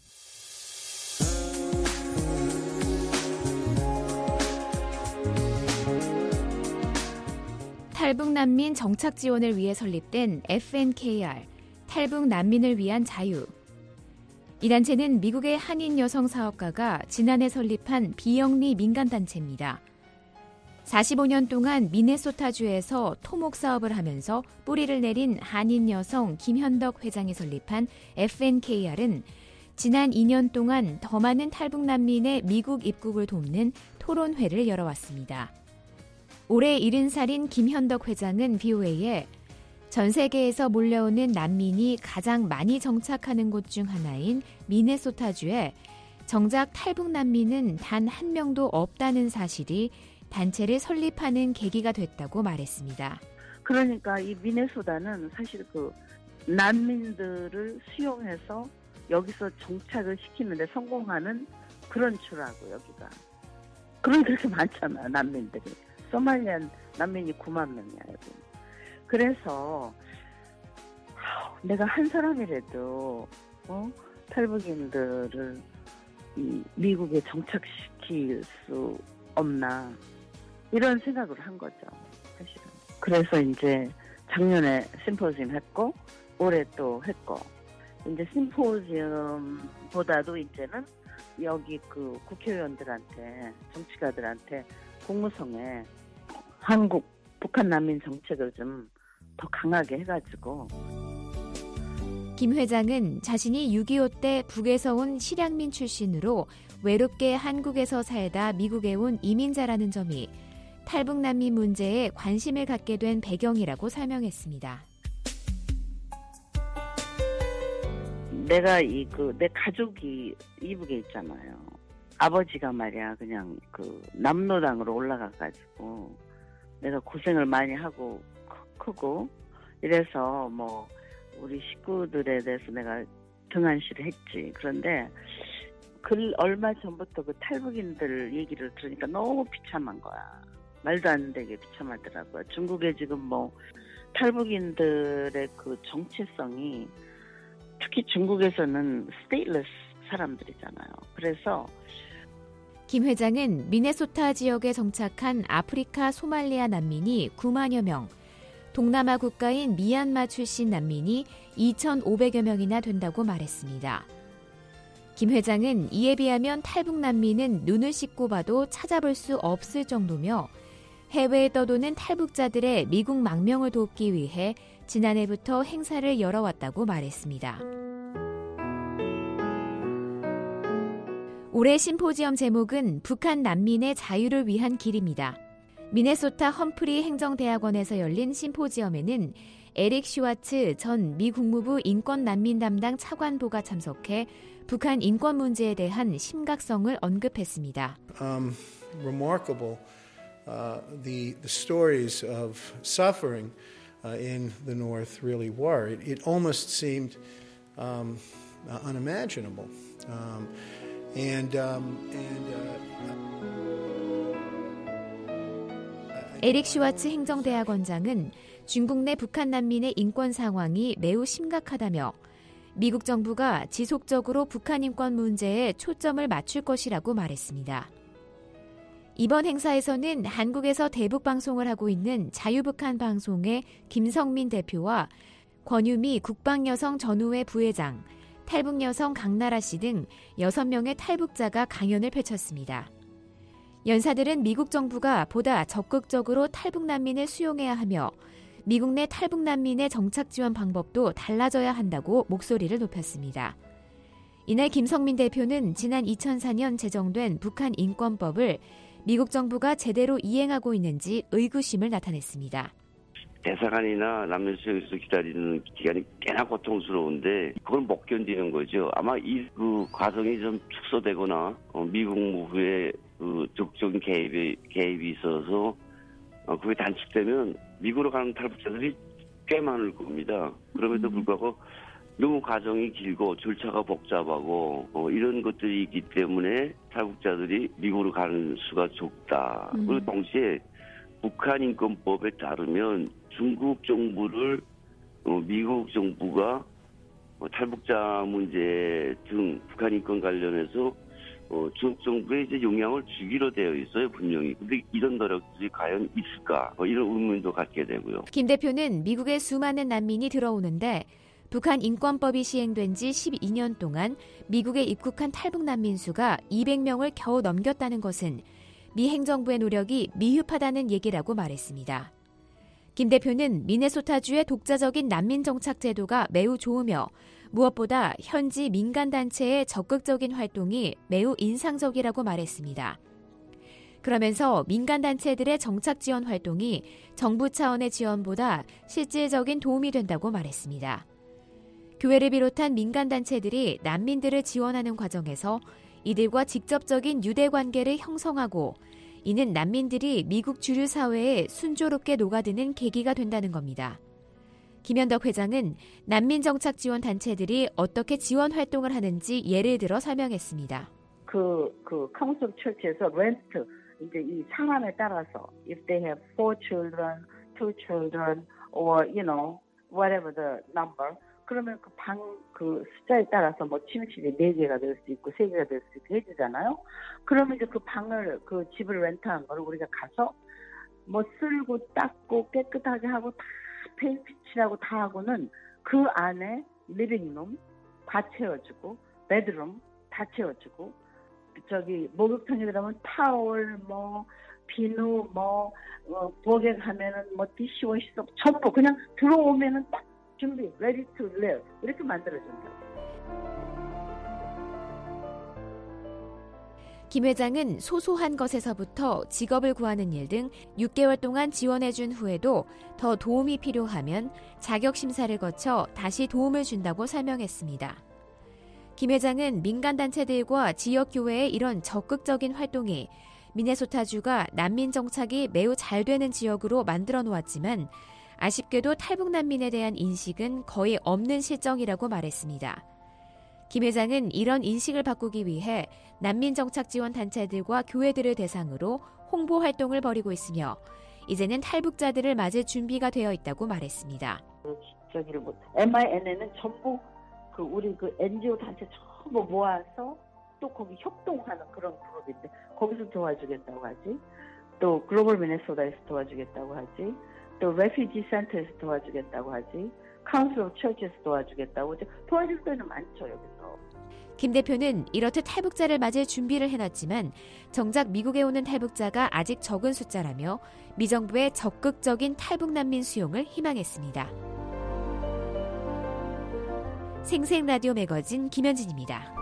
탈북 난민 정착 지원을 위해 설립된 에프엔케이알, 탈북 난민을 위한 자유. 이 단체는 미국의 한인 여성 사업가가 지난해 설립한 비영리 민간단체입니다. 사십오 년 동안 미네소타주에서 토목 사업을 하면서 뿌리를 내린 한인 여성 김현덕 회장이 설립한 에프엔케이알은 지난 이 년 동안 더 많은 탈북 난민의 미국 입국을 돕는 토론회를 열어왔습니다. 올해 일흔 살인 김현덕 회장은 비오에이에 전 세계에서 몰려오는 난민이 가장 많이 정착하는 곳 중 하나인 미네소타주에 정작 탈북 난민은 단 한 명도 없다는 사실이 단체를 설립하는 계기가 됐다고 말했습니다. 그러니까 이 미네소타는 사실 그 난민들을 수용해서 여기서 정착을 시키는 데 성공하는 그런 주라고 여기가. 그런 그렇게 많잖아 난민들이. 소말리아 난민이 구만 명이야 여기. 그래서 내가 한 사람이라도 어? 탈북인들을 이 미국에 정착시킬 수 없나 이런 생각을 한 거죠 사실은. 그래서 이제 작년에 심포지엄 했고 올해 또 했고 이제 심포지엄보다도 이제는 여기 그 국회의원들한테 정치가들한테 국무성에 한국 북한 난민 정책을 좀 더 강하게 해가지고. 김 회장은 자신이 육이오 때 북에서 온 실향민 출신으로 외롭게 한국에서 살다 미국에 온 이민자라는 점이 탈북 난민 문제에 관심을 갖게 된 배경이라고 설명했습니다. 내가 이 그 내 가족이 이북에 있잖아요. 아버지가 말이야 그냥 그 남로당으로 올라가가지고 내가 고생을 많이 하고 크고 이래서 뭐 우리 식구들에 대해서 내가 등한시를 했지. 그런데 그 얼마 전부터 그 탈북인들 얘기를 들으니까 너무 비참한 거야. 말도 안 되게 비참하더라고요. 중국에 지금 뭐 탈북인들의 그 정체성이 특히 중국에서는 스테이트레스 사람들이잖아요. 그래서 김 회장은 미네소타 지역에 정착한 아프리카 소말리아 난민이 구만여 명, 동남아 국가인 미얀마 출신 난민이 이천오백여 명이나 된다고 말했습니다. 김 회장은 이에 비하면 탈북 난민은 눈을 씻고 봐도 찾아볼 수 없을 정도며 해외에 떠도는 탈북자들의 미국 망명을 돕기 위해 지난해부터 행사를 열어왔다고 말했습니다. 올해 심포지엄 제목은 북한 난민의 자유를 위한 길입니다. 미네소타 험프리 행정대학원에서 열린 심포지엄에는 에릭 슈와츠 전 미 국무부 인권난민 담당 차관보가 참석해 북한 인권 문제에 대한 심각성을 언급했습니다. Um, remarkable uh, the the stories of suffering uh, in the North really were. It, it almost seemed um, uh, unimaginable. Um, and um, and uh, 에릭 슈와츠 행정대학원장은 중국 내 북한 난민의 인권 상황이 매우 심각하다며 미국 정부가 지속적으로 북한 인권 문제에 초점을 맞출 것이라고 말했습니다. 이번 행사에서는 한국에서 대북 방송을 하고 있는 자유북한 방송의 김성민 대표와 권유미 국방여성 전우회 부회장, 탈북여성 강나라 씨 등 여섯 명의 탈북자가 강연을 펼쳤습니다. 연사들은 미국 정부가 보다 적극적으로 탈북 난민을 수용해야 하며 미국 내 탈북 난민의 정착 지원 방법도 달라져야 한다고 목소리를 높였습니다. 이날 김성민 대표는 지난 이천사 년 제정된 북한 인권법을 미국 정부가 제대로 이행하고 있는지 의구심을 나타냈습니다. 대사관이나 남면수용소에서 기다리는 기간이 꽤나 고통스러운데 그걸 못 견디는 거죠. 아마 이 그 과정이 좀 축소되거나 어, 미국 무후의 그 적극적인 개입이 개입이 있어서 어, 그게 단축되면 미국으로 가는 탈북자들이 꽤 많을 겁니다. 그럼에도 불구하고 너무 과정이 길고 절차가 복잡하고 어, 이런 것들이 있기 때문에 탈북자들이 미국으로 가는 수가 적다. 음. 그리고 동시에 북한 인권법에 따르면 중국 정부를 어, 미국 정부가 어, 탈북자 문제 등 북한 인권 관련해서 어, 중국 정부에 이제 영향을 주기로 되어 있어요, 분명히. 근데 이런 노력들이 과연 있을까? 어, 이런 의문도 갖게 되고요. 김 대표는 미국에 수많은 난민이 들어오는데 북한 인권법이 시행된 지 십이 년 동안 미국에 입국한 탈북 난민 수가 이백 명을 겨우 넘겼다는 것은 미 행정부의 노력이 미흡하다는 얘기라고 말했습니다. 김 대표는 미네소타주의 독자적인 난민 정착 제도가 매우 좋으며 무엇보다 현지 민간단체의 적극적인 활동이 매우 인상적이라고 말했습니다. 그러면서 민간단체들의 정착 지원 활동이 정부 차원의 지원보다 실질적인 도움이 된다고 말했습니다. 교회를 비롯한 민간단체들이 난민들을 지원하는 과정에서 이들과 직접적인 유대관계를 형성하고 이는 난민들이 미국 주류 사회에 순조롭게 녹아드는 계기가 된다는 겁니다. 김현덕 회장은 난민 정착 지원 단체들이 어떻게 지원 활동을 하는지 예를 들어 설명했습니다. 그, 그, 카운슬 처치에서 렌트, 이제 이 상황에 따라서, if they have four children, two children, or, you know, whatever the number, 그러면 그 방, 그 숫자에 따라서 뭐 침실이 네 개가 될 수 있고 세 개가 될 수 있고 해주잖아요. 그러면 이제 그 방을, 그 집을 렌트한 거를 우리가 가서 뭐 쓸고 닦고 깨끗하게 하고 다 페인트 칠하고 다 하고는 그 안에 리빙룸 다 채워주고 베드룸 다 채워주고 저기 목욕탕에 들어가면 타월 뭐 비누 뭐 어, 목욕하면은 뭐 디시워시도 전부 그냥 들어오면은 딱 준비 ready to live 이렇게 만들어준다. 김 회장은 소소한 것에서부터 직업을 구하는 일 등 육 개월 동안 지원해준 후에도 더 도움이 필요하면 자격심사를 거쳐 다시 도움을 준다고 설명했습니다. 김 회장은 민간단체들과 지역교회의 이런 적극적인 활동이 미네소타주가 난민 정착이 매우 잘 되는 지역으로 만들어 놓았지만 아쉽게도 탈북 난민에 대한 인식은 거의 없는 실정이라고 말했습니다. 김 회장은 이런 인식을 바꾸기 위해 난민 정착 지원 단체들과 교회들을 대상으로 홍보 활동을 벌이고 있으며 이제는 탈북자들을 맞을 준비가 되어 있다고 말했습니다. 저기를 뭐 엠아이엔에는 전부 그 우리 그 엔지오 단체 전부 모아서 또 거기 협동하는 그런 그룹인데 거기서 도와주겠다고 하지. 또 글로벌 미네소다에서 도와주겠다고 하지. 또 레피지 센터에서 도와주겠다고 하지. 카운슬 오브 처치에서 도와주겠다고 하지. 도와줄 때는 많죠 여기서. 김 대표는 이렇듯 탈북자를 맞을 준비를 해놨지만 정작 미국에 오는 탈북자가 아직 적은 숫자라며 미 정부의 적극적인 탈북 난민 수용을 희망했습니다. 생생 라디오 매거진 김현진입니다.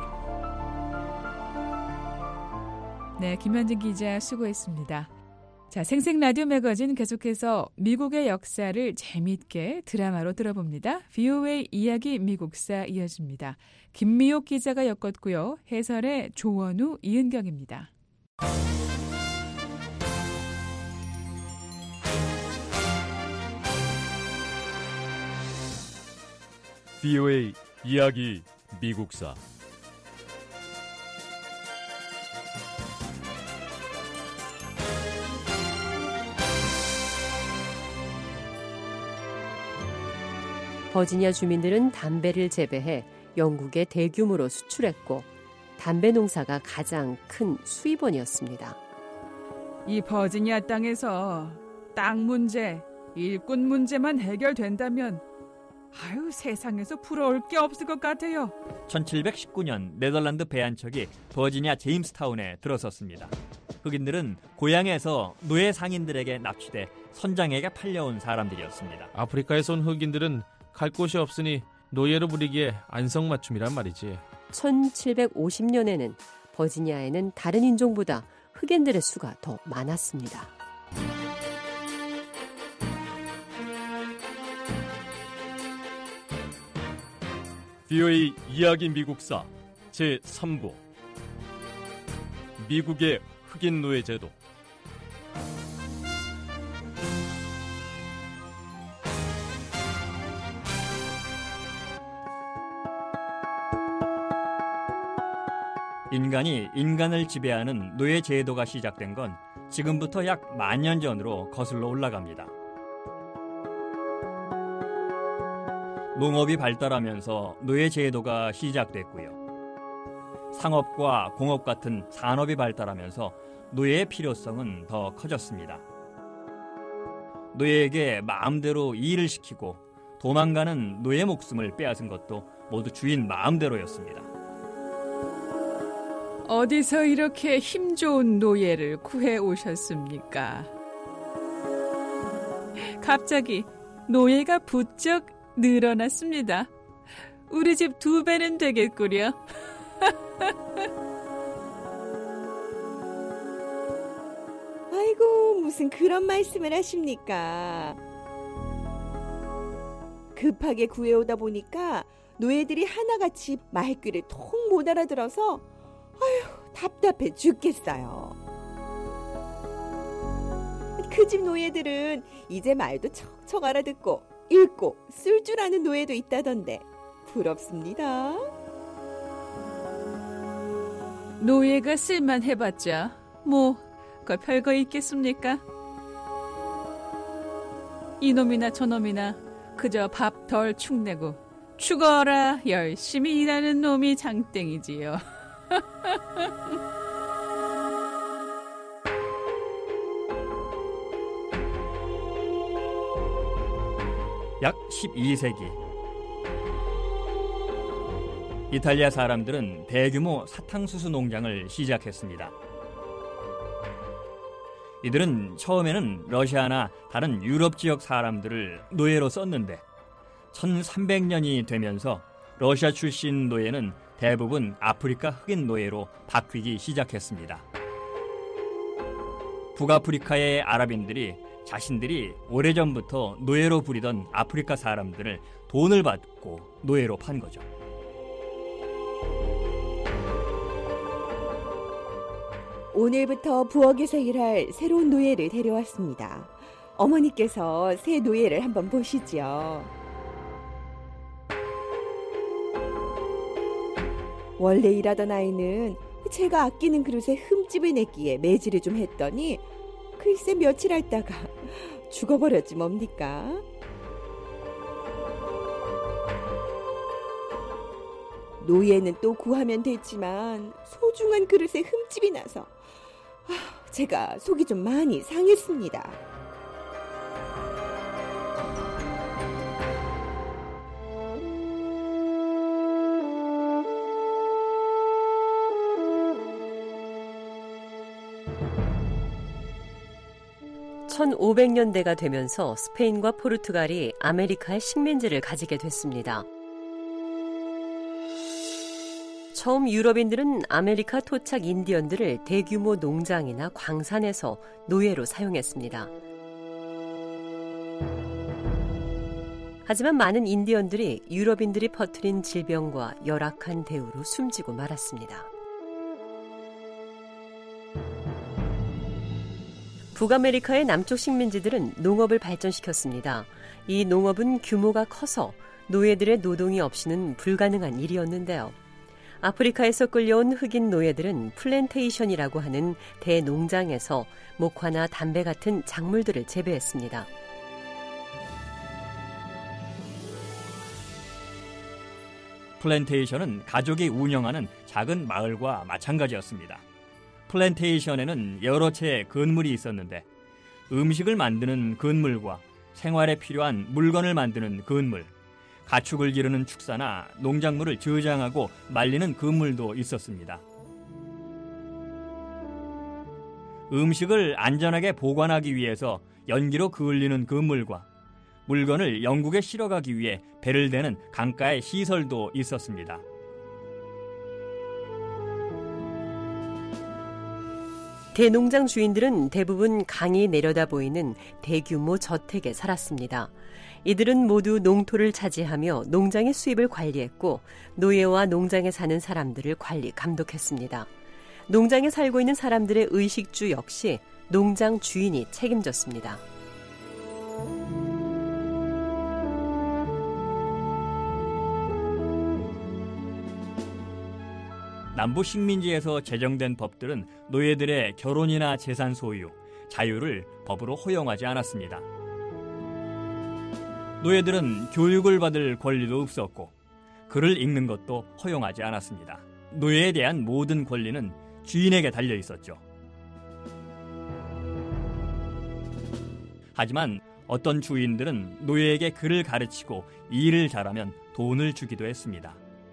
네, 김현진 기자 수고했습니다. 자, 생생 라디오 매거진 계속해서 미국의 역사를 재미있게 드라마로 들어봅니다. 브이오에이 이야기 미국사 이어집니다. 김미옥 기자가 엮었고요. 해설의 조원우, 이은경입니다. 브이오에이 이야기 미국사 버지니아 주민들은 담배를 재배해 영국에 대규모로 수출했고 담배 농사가 가장 큰 수입원이었습니다. 이 버지니아 땅에서 땅 문제, 일꾼 문제만 해결된다면 아유 세상에서 부러울 게 없을 것 같아요. 천칠백십구 년 네덜란드 배 한 척이 버지니아 제임스타운에 들어섰습니다. 흑인들은 고향에서 노예 상인들에게 납치돼 선장에게 팔려온 사람들이었습니다. 아프리카에서 온 흑인들은 갈 곳이 없으니 노예로 부리기에 안성맞춤이란 말이지. 천칠백오십 년에는 버지니아에는 다른 인종보다 흑인들의 수가 더 많았습니다. 비오에이 이야기 미국사 제삼 부 미국의 흑인 노예 제도. 인간이 인간을 지배하는 노예 제도가 시작된 건 지금부터 약 만 년 전으로 거슬러 올라갑니다. 농업이 발달하면서 노예 제도가 시작됐고요. 상업과 공업 같은 산업이 발달하면서 노예의 필요성은 더 커졌습니다. 노예에게 마음대로 일을 시키고 도망가는 노예 목숨을 빼앗은 것도 모두 주인 마음대로였습니다. 어디서 이렇게 힘 좋은 노예를 구해 오셨습니까? 갑자기 노예가 부쩍 늘어났습니다. 우리 집 두 배는 되겠구려. 아이고, 무슨 그런 말씀을 하십니까? 급하게 구해오다 보니까 노예들이 하나같이 말귀를 통 못 알아들어서 아휴, 답답해 죽겠어요. 그 집 노예들은 이제 말도 척척 알아듣고 읽고 쓸 줄 아는 노예도 있다던데 부럽습니다. 노예가 쓸만 해봤자 뭐 그 별거 있겠습니까? 이놈이나 저놈이나 그저 밥 덜 축내고 죽어라 열심히 일하는 놈이 장땡이지요. 약 십이 세기 이탈리아 사람들은 대규모 사탕수수 농장을 시작했습니다. 이들은 처음에는 러시아나 다른 유럽 지역 사람들을 노예로 썼는데 천삼백 년이 되면서 러시아 출신 노예는 대부분 아프리카 흑인 노예로 바뀌기 시작했습니다. 북아프리카의 아랍인들이 자신들이 오래전부터 노예로 부리던 아프리카 사람들을 돈을 받고 노예로 판 거죠. 오늘부터 부엌에서 일할 새로운 노예를 데려왔습니다. 어머니께서 새 노예를 한번 보시죠. 원래 일하던 아이는 제가 아끼는 그릇에 흠집을 냈기에 매질을 좀 했더니 글쎄 며칠 했다가 죽어버렸지 뭡니까? 노예는 또 구하면 됐지만 소중한 그릇에 흠집이 나서 아, 제가 속이 좀 많이 상했습니다. 천오백 년대가 되면서 스페인과 포르투갈이 아메리카의 식민지를 가지게 됐습니다. 처음 유럽인들은 아메리카 토착 인디언들을 대규모 농장이나 광산에서 노예로 사용했습니다. 하지만 많은 인디언들이 유럽인들이 퍼뜨린 질병과 열악한 대우로 숨지고 말았습니다. 북아메리카의 남쪽 식민지들은 농업을 발전시켰습니다. 이 농업은 규모가 커서 노예들의 노동이 없이는 불가능한 일이었는데요. 아프리카에서 끌려온 흑인 노예들은 플랜테이션이라고 하는 대농장에서 목화나 담배 같은 작물들을 재배했습니다. 플랜테이션은 가족이 운영하는 작은 마을과 마찬가지였습니다. 플랜테이션에는 여러 채의 건물이 있었는데 음식을 만드는 건물과 생활에 필요한 물건을 만드는 건물, 가축을 기르는 축사나 농작물을 저장하고 말리는 건물도 있었습니다. 음식을 안전하게 보관하기 위해서 연기로 그을리는 건물과 물건을 영국에 실어가기 위해 배를 대는 강가의 시설도 있었습니다. 대농장 주인들은 대부분 강이 내려다 보이는 대규모 저택에 살았습니다. 이들은 모두 농토를 차지하며 농장의 수입을 관리했고 노예와 농장에 사는 사람들을 관리 감독했습니다. 농장에 살고 있는 사람들의 의식주 역시 농장 주인이 책임졌습니다. 남부 식민지에서 제정된 법들은 노예들의 결혼이나 재산 소유, 자유를 법으로 허용하지 않았습니다. 노예들은 교육을 받을 권리도 없었고 글을 읽는 것도 허용하지 않았습니다. 노예에 대한 모든 권리는 주인에게 달려 있었죠. 하지만 어떤 주인들은 노예에게 글을 가르치고 일을 잘하면 돈을 주기도 했습니다.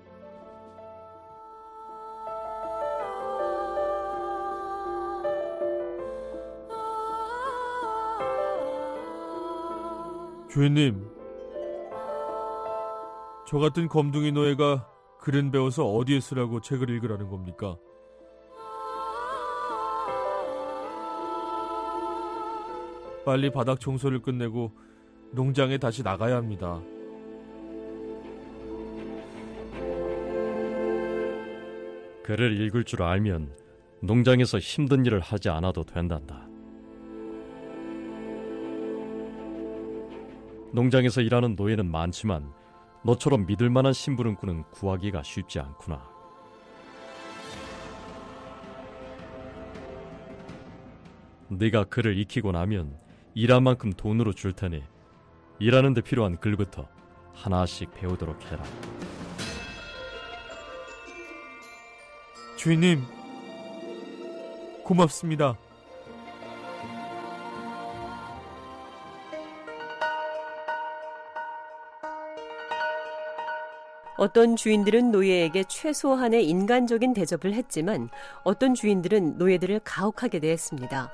주인님, 저 같은 검둥이 노예가 글은 배워서 어디에 쓰라고 책을 읽으라는 겁니까? 빨리 바닥 청소를 끝내고 농장에 다시 나가야 합니다. 글을 읽을 줄 알면 농장에서 힘든 일을 하지 않아도 된단다. 농장에서 일하는 노예는 많지만 너처럼 믿을 만한 심부름꾼은 구하기가 쉽지 않구나. 네가 글을 익히고 나면 일한 만큼 돈으로 줄 테니 일하는 데 필요한 글부터 하나씩 배우도록 해라. 주인님, 고맙습니다. 어떤 주인들은 노예에게 최소한의 인간적인 대접을 했지만 어떤 주인들은 노예들을 가혹하게 대했습니다.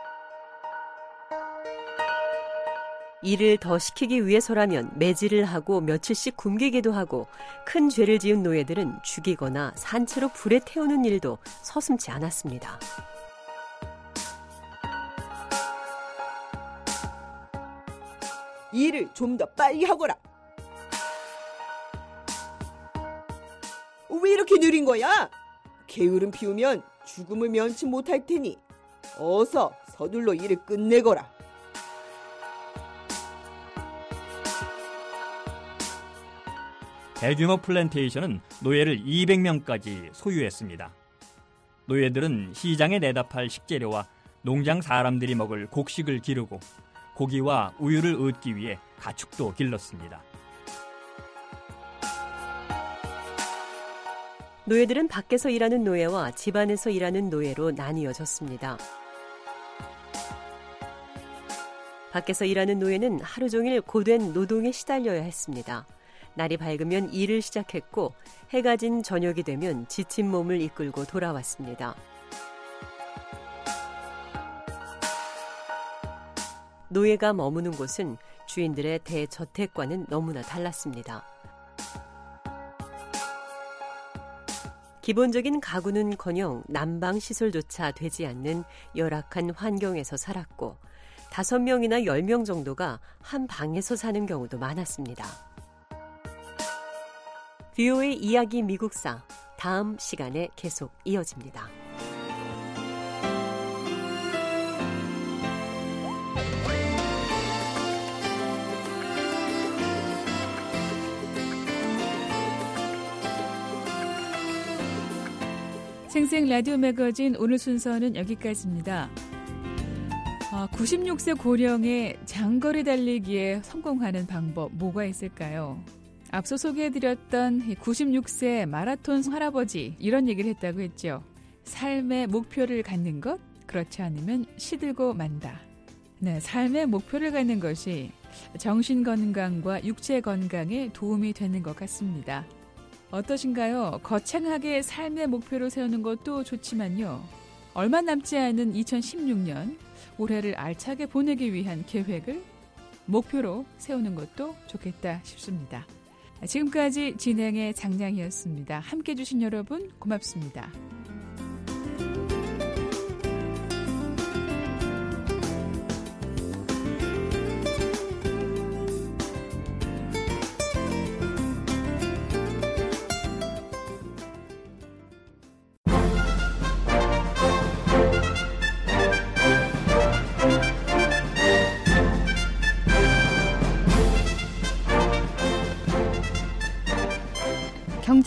일을 더 시키기 위해서라면 매질을 하고 며칠씩 굶기기도 하고 큰 죄를 지은 노예들은 죽이거나 산채로 불에 태우는 일도 서슴지 않았습니다. 일을 좀 더 빨리 하거라. 왜 이렇게 느린 거야? 게으름 피우면 죽음을 면치 못할 테니 어서 서둘러 일을 끝내거라. 대규모 플랜테이션은 노예를 이백 명까지 소유했습니다. 노예들은 시장에 내다 팔 식재료와 농장 사람들이 먹을 곡식을 기르고 고기와 우유를 얻기 위해 가축도 길렀습니다. 노예들은 밖에서 일하는 노예와 집안에서 일하는 노예로 나뉘어졌습니다. 밖에서 일하는 노예는 하루 종일 고된 노동에 시달려야 했습니다. 날이 밝으면 일을 시작했고 해가 진 저녁이 되면 지친 몸을 이끌고 돌아왔습니다. 노예가 머무는 곳은 주인들의 대저택과는 너무나 달랐습니다. 기본적인 가구는커녕 난방시설조차 되지 않는 열악한 환경에서 살았고 다섯 명이나 열 명 정도가 한 방에서 사는 경우도 많았습니다. 브이오에이 이야기 미국사, 다음 시간에 계속 이어집니다. 생생 라디오 매거진 오늘 순서는 여기까지입니다. 아, 구십육 세 고령의 장거리 달리기에 성공하는 방법 뭐가 있을까요? 앞서 소개해드렸던 구십육 세 마라톤 할아버지 이런 얘기를 했다고 했죠. 삶의 목표를 갖는 것, 그렇지 않으면 시들고 만다. 네, 삶의 목표를 갖는 것이 정신 건강과 육체 건강에 도움이 되는 것 같습니다. 어떠신가요? 거창하게 삶의 목표를 세우는 것도 좋지만요. 얼마 남지 않은 이천십육 년 올해를 알차게 보내기 위한 계획을 목표로 세우는 것도 좋겠다 싶습니다. 지금까지 진행의 장량이었습니다. 함께해 주신 여러분 고맙습니다.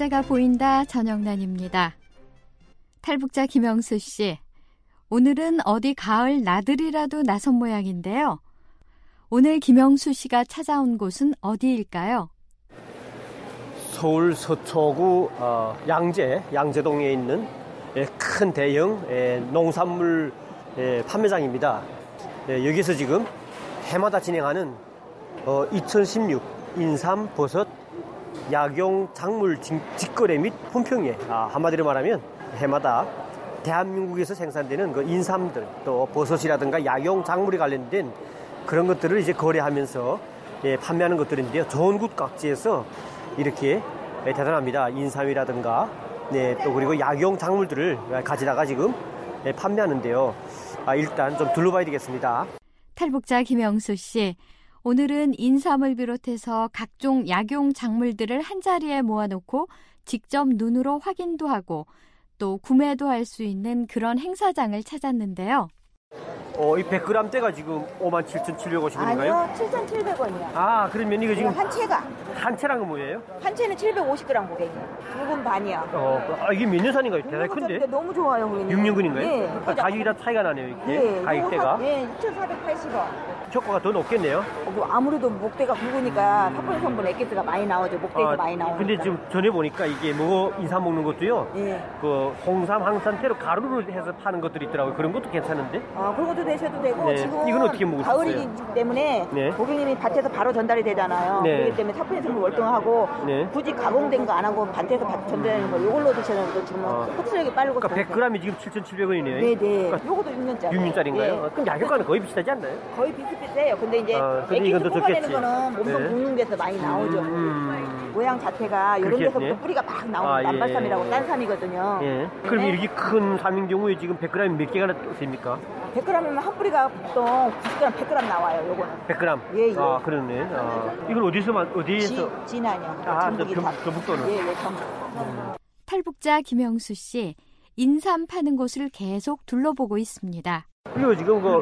탈북자가 보인다 전영란입니다. 탈북자 김영수 씨, 오늘은 어디 가을 나들이라도 나선 모양인데요. 오늘 김영수 씨가 찾아온 곳은 어디일까요? 서울 서초구 어, 양재, 양재동에 있는 예, 큰 대형 예, 농산물 예, 판매장입니다. 예, 여기서 지금 해마다 진행하는 어, 이천십육 인삼, 버섯, 약용 작물 직거래 및 품평회, 아, 한마디로 말하면 해마다 대한민국에서 생산되는 그 인삼들, 또 버섯이라든가 약용 작물에 관련된 그런 것들을 이제 거래하면서 예, 판매하는 것들인데요. 전국 각지에서 이렇게 예, 대단합니다. 인삼이라든가 네, 또 그리고 약용 작물들을 가지다가 지금 예, 판매하는데요. 아, 일단 좀 둘러봐야 되겠습니다. 탈북자 김영수 씨, 오늘은 인삼을 비롯해서 각종 약용 작물들을 한자리에 모아놓고 직접 눈으로 확인도 하고 또 구매도 할 수 있는 그런 행사장을 찾았는데요. 어, 이 백 그램대가 지금 오만 칠천칠백오십 원인가요? 아니요, 칠천칠백 원이요. 아, 그러면 이거 지금 한 채가. 한 채란 건 뭐예요? 한 채는 칠백오십 그램 고객님. 굵은 반이요. 어, 아, 이게 몇 년 산인가요? 대단히 큰데? 너무 좋아요, 고객님. 육 년근인가요? 네. 아, 가격이 다 차이가 나네요, 이렇게. 네, 가격대가. 네, 이천사백팔십 원. 효과가 더 높겠네요. 어, 아무래도 목대가 굵으니까 사포닌 성분 액기스가 많이 나오죠. 목대에서 아, 많이 나오니까. 근데 지금 전에 보니까 이게 뭐 인삼 먹는 것도요. 예. 그 홍삼, 항산태로 가루를 해서 파는 것들이 있더라고요. 그런 것도 괜찮은데? 아, 그런 것도 내셔도 되고 네. 지금 이건 어떻게 먹을 수 있어요? 가을이기 때문에 네. 고객님이 밭에서 바로 전달이 되잖아요. 네. 그렇기 때문에 사포닌 성분 월등하고 네. 굳이 가공된 거 안 하고 밭에서 밭 전달하는 거 이걸로 드시는 거 지금 아. 흡수력이 빠르고. 그러니까 백 그램이 지금 칠천칠백 원이네요. 네네. 요것도 육 년짜리. 육 년짜리인가요? 네. 그럼 야효과는 거의 비슷하지 않나요? 거의 비슷비슷해요. 근데 이제 아, 근데 이건 더 액기스 뽑아내는 적겠지. 거는 몸통 네. 굽는 데서 많이 나오죠. 음. 모양 자체가 이런 그렇겠네. 데서부터 뿌리가 막 나오는 아, 예. 남발삼이라고 딴 삼이거든요. 예. 그럼 네. 이렇게 큰 삼인 경우에 지금 백 그램이 몇 개가 됩니까? 백 그램이면 한 뿌리가 보통 구십 그램, 백 그램 나와요. 요거는. 백 그램? 예, 예. 아, 그렇네. 아, 이걸 어디서만, 어디에서? 지, 진안이요. 아, 저 전북이 경- 다- 전북도는? 예, 예, 전북. 탈북자 김영수 씨, 인삼 파는 곳을 계속 둘러보고 있습니다. 이거 지금 그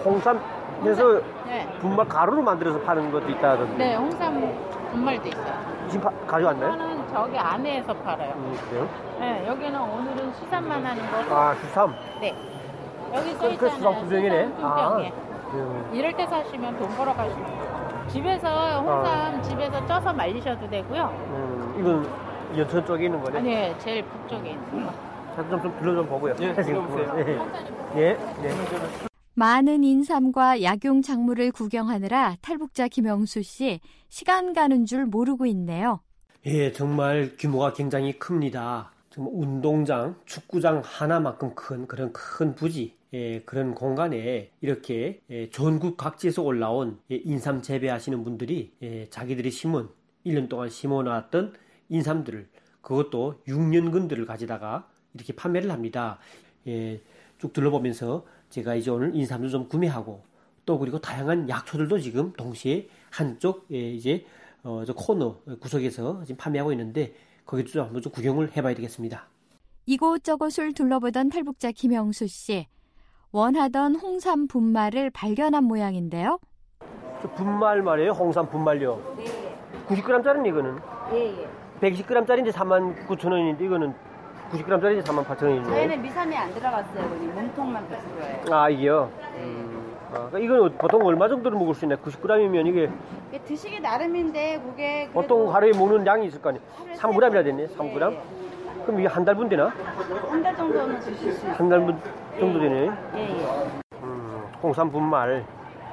홍삼에서 네. 분말 가루로 만들어서 파는 것도 있다던데. 네, 홍삼 분말도 있어요. 지금 파, 가져왔나요? 이거는 저기 안에서 팔아요. 음, 그래요? 네, 여기는 오늘은 수산만 하는 거고. 아, 수삼. 네. 여기 써 그, 그 있잖아요. 수삼 구병이네. 수삼 아. 네. 음. 이럴 때 사시면 돈 벌어 가시면 돼요. 집에서 홍삼 집에서 쪄서 말리셔도 되고요. 음, 이건 연천 쪽에 있는 거네. 아니, 제일 북쪽에 있는 거. 잠깐 좀 둘러 좀 보고요. 예, 둘러보세요. 예, 예. 예. 많은 인삼과 약용 작물을 구경하느라 탈북자 김영수 씨, 시간 가는 줄 모르고 있네요. 예, 정말 규모가 굉장히 큽니다. 정말 운동장, 축구장 하나만큼 큰 그런 큰 부지, 예, 그런 공간에 이렇게 예, 전국 각지에서 올라온 예, 인삼 재배하시는 분들이 예, 자기들이 심은 일 년 동안 심어놨던 인삼들을, 그것도 육 년근들을 가지다가 이렇게 판매를 합니다. 예, 쭉 둘러보면서 제가 이제 오늘 인삼도 좀 구매하고 또 그리고 다양한 약초들도 지금 동시에 한쪽 예, 이제 어, 저 코너 구석에서 지금 판매하고 있는데 거기도 좀 한번 좀 구경을 해봐야 되겠습니다. 이곳저곳을 둘러보던 탈북자 김영수 씨, 원하던 홍삼 분말을 발견한 모양인데요. 저 분말 말이에요? 홍삼 분말요? 네. 구십 그램짜리는 이거는? 예, 예. 백이십 그램짜리인데 사만 구천 원인데 이거는 구십 그램짜리인데 사만 팔천 원이네요. 저희는 미삼이 안 들어갔어요. 그냥 몸통만 비추어요. 아, 이게요? 음, 아, 그러니까 이건 보통 얼마 정도로 먹을 수 있나요? 구십 그램이면 이게 이게 드시기 나름인데 그게 그래도 보통 하루에 먹는 양이 있을 거 아니에요? 삼 그램이라 됐네, 삼 그램? 그럼 이게 한 달 분 되나? 한 달 정도는 드실 수 있어요. 한 달 분 정도 되네. 예, 예. 음, 홍삼 분말.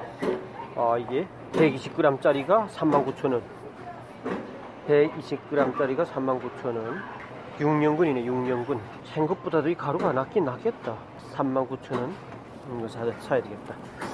아, 이게 백이십 그램짜리가 삼만 구천 원. 백이십 그램짜리가 삼만 구천 원. 육 년근이네, 육 년근. 생각보다도 이 가루가 낫긴 낫겠다. 삼만 구천 원. 이거 사, 사야 되겠다.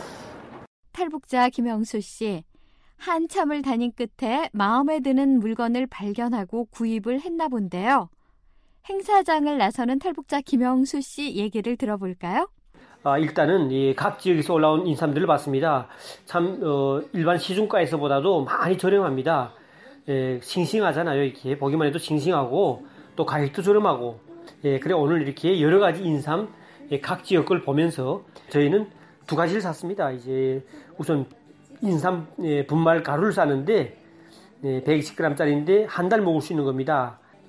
탈북자 김영수 씨, 한참을 다닌 끝에 마음에 드는 물건을 발견하고 구입을 했나 본데요. 행사장을 나서는 탈북자 김영수 씨 얘기를 들어볼까요? 아, 일단은 이 각 지역에서 올라온 인삼들을 봤습니다. 참 어, 일반 시중가에서보다도 많이 저렴합니다. 예, 싱싱하잖아요. 이렇게 보기만 해도 싱싱하고 또 가격도 저렴하고. 예, 그래 오늘 이렇게 여러 가지 인삼 예, 각 지역 걸 보면서 저희는 두 가지를 샀습니다. 이제 우선 인삼 예, 분말 가루를 사는데 예, 백이십 그램짜리인데 한 달 먹을 수 있는 겁니다.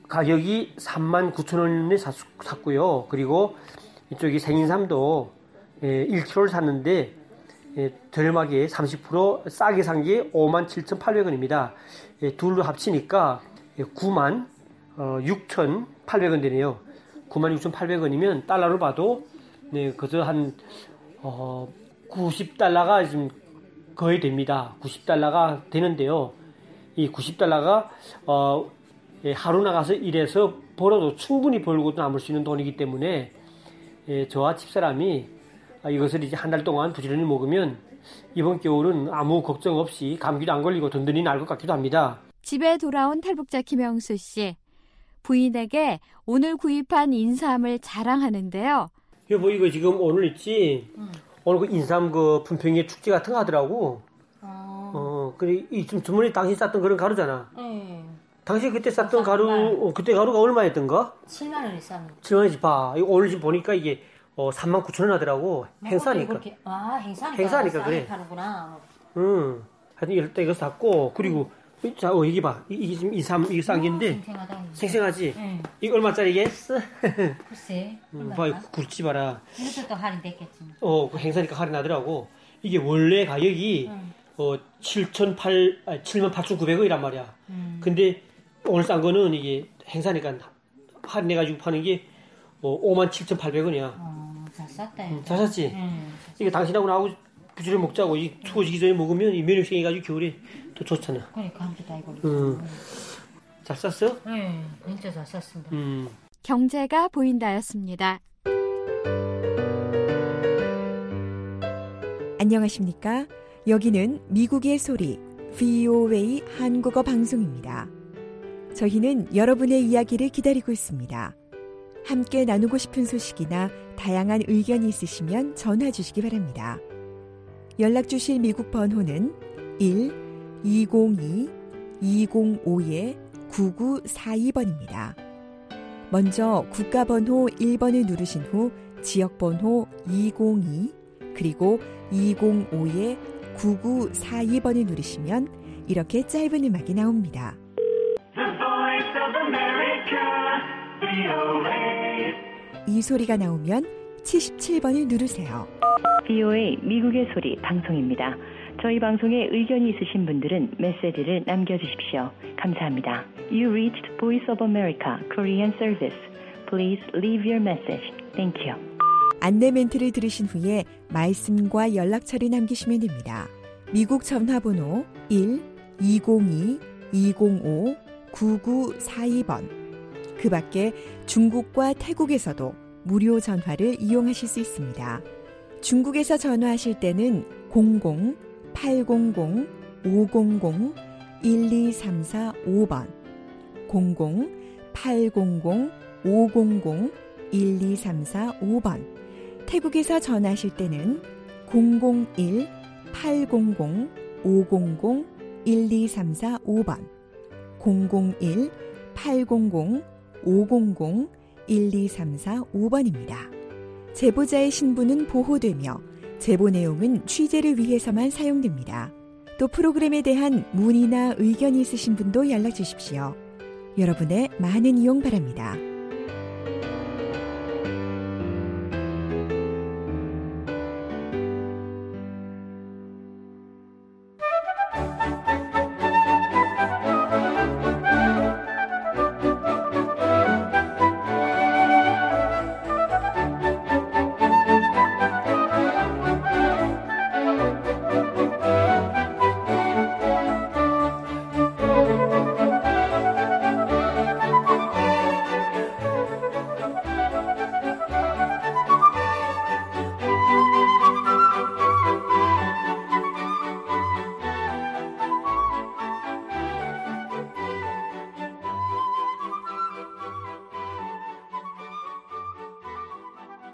가격이 삼만 구천 원에 샀고요. 그리고 이쪽이 생인삼도 일 킬로그램를 샀는데 저렴하게 삼십 퍼센트 싸게 산 게 오만 칠천팔백 원입니다. 둘로 합치니까 구만 육천팔백 원 되네요. 구만 육천팔백 원이면 달러로 봐도 네, 그저 한 어, 구십 달러가 지금 거의 됩니다. 구십 달러가 되는데요. 이 구십 달러가 어, 예, 하루 나가서 일해서 벌어도 충분히 벌고 남을 수 있는 돈이기 때문에 예, 저와 집사람이 이것을 이제 한 달 동안 부지런히 먹으면 이번 겨울은 아무 걱정 없이 감기도 안 걸리고 든든히 날 것 같기도 합니다. 집에 돌아온 탈북자 김영수 씨. 부인에게 오늘 구입한 인삼을 자랑하는데요. 여보, 이거 지금 오늘 있지? 응. 오늘 그 인삼 그 분평회 축제 같은 거 하더라고. 어, 어 그래, 이 좀 주머니 당신 쌌던 그런 가루잖아. 응. 당신 그때 쌌던 가루, 어, 그때 가루가 얼마였던가? 칠만 원이 쌌는데. 칠만 원이지, 봐. 이거 오늘 지금 보니까 이게 어, 삼만 구천 원 하더라고. 뭐 행사니까. 그렇게, 아, 행사니까. 행사니까, 그래. 하는구나. 응. 하여튼 이럴 때 이거 샀고, 그리고, 응. 자, 어, 여기 봐. 이게 지금 인삼, 이게 싼 게인데. 생생하다. 생생하지? 응. 이거 얼마짜리겠어? 글쎄. 응, 봐, 굵지 봐라. 이것도 할인됐겠지. 어, 그 행사니까 할인하더라고. 이게 원래 가격이, 응. 어, 칠천팔, 아, 칠만 팔천구백 원이란 말이야. 음. 근데 오늘 싼 거는 이게 행사니까 할인해가지고 파는 게, 어, 오만 칠천팔백 원이야. 어, 잘 쌌다. 응, 잘 샀지? 응. 이게 당신하고 나하고 부지런히 먹자고, 이 추워지기 전에 먹으면 이 면역성이 가지고 겨울에 더 좋잖아. 그래, 감기도 다 이거. 응. 잘 쌌어? 응, 진짜 잘 쌌습니다. 음. 경제가 보인다였습니다. 안녕하십니까? 여기는 미국의 소리 브이오에이 한국어 방송입니다. 저희는 여러분의 이야기를 기다리고 있습니다. 함께 나누고 싶은 소식이나 다양한 의견이 있으시면 전화 주시기 바랍니다. 연락 주실 미국 번호는 일 이공이 이공오 구구사이 번입니다. 먼저 국가번호 일 번을 누르신 후 지역번호 이공이 그리고 이공오 구구사이 번을 누르시면 이렇게 짧은 음악이 나옵니다. 이 소리가 나오면 칠십칠 번을 누르세요. 브이오에이 미국의 소리 방송입니다. 저희 방송에 의견이 있으신 분들은 메시지를 남겨주십시오. 감사합니다. You reached Voice of America Korean Service. Please leave your message. Thank you. 안내 멘트를 들으신 후에 말씀과 연락처를 남기시면 됩니다. 미국 전화번호 일 이공이 이공오 구구사이 번. 그 밖에 중국과 태국에서도 무료 전화를 이용하실 수 있습니다. 중국에서 전화하실 때는 공공 팔공공 오공공 일이삼사오 번, 공공 팔공공 오공공 일이삼사오 번. 태국에서 전화하실 때는 공공일 팔공공 오공공 일이삼사오 번, 공공일 팔공공 오공공 일이삼사오 번입니다. 제보자의 신분은 보호되며 제보 내용은 취재를 위해서만 사용됩니다. 또 프로그램에 대한 문의나 의견이 있으신 분도 연락 주십시오. 여러분의 많은 이용 바랍니다.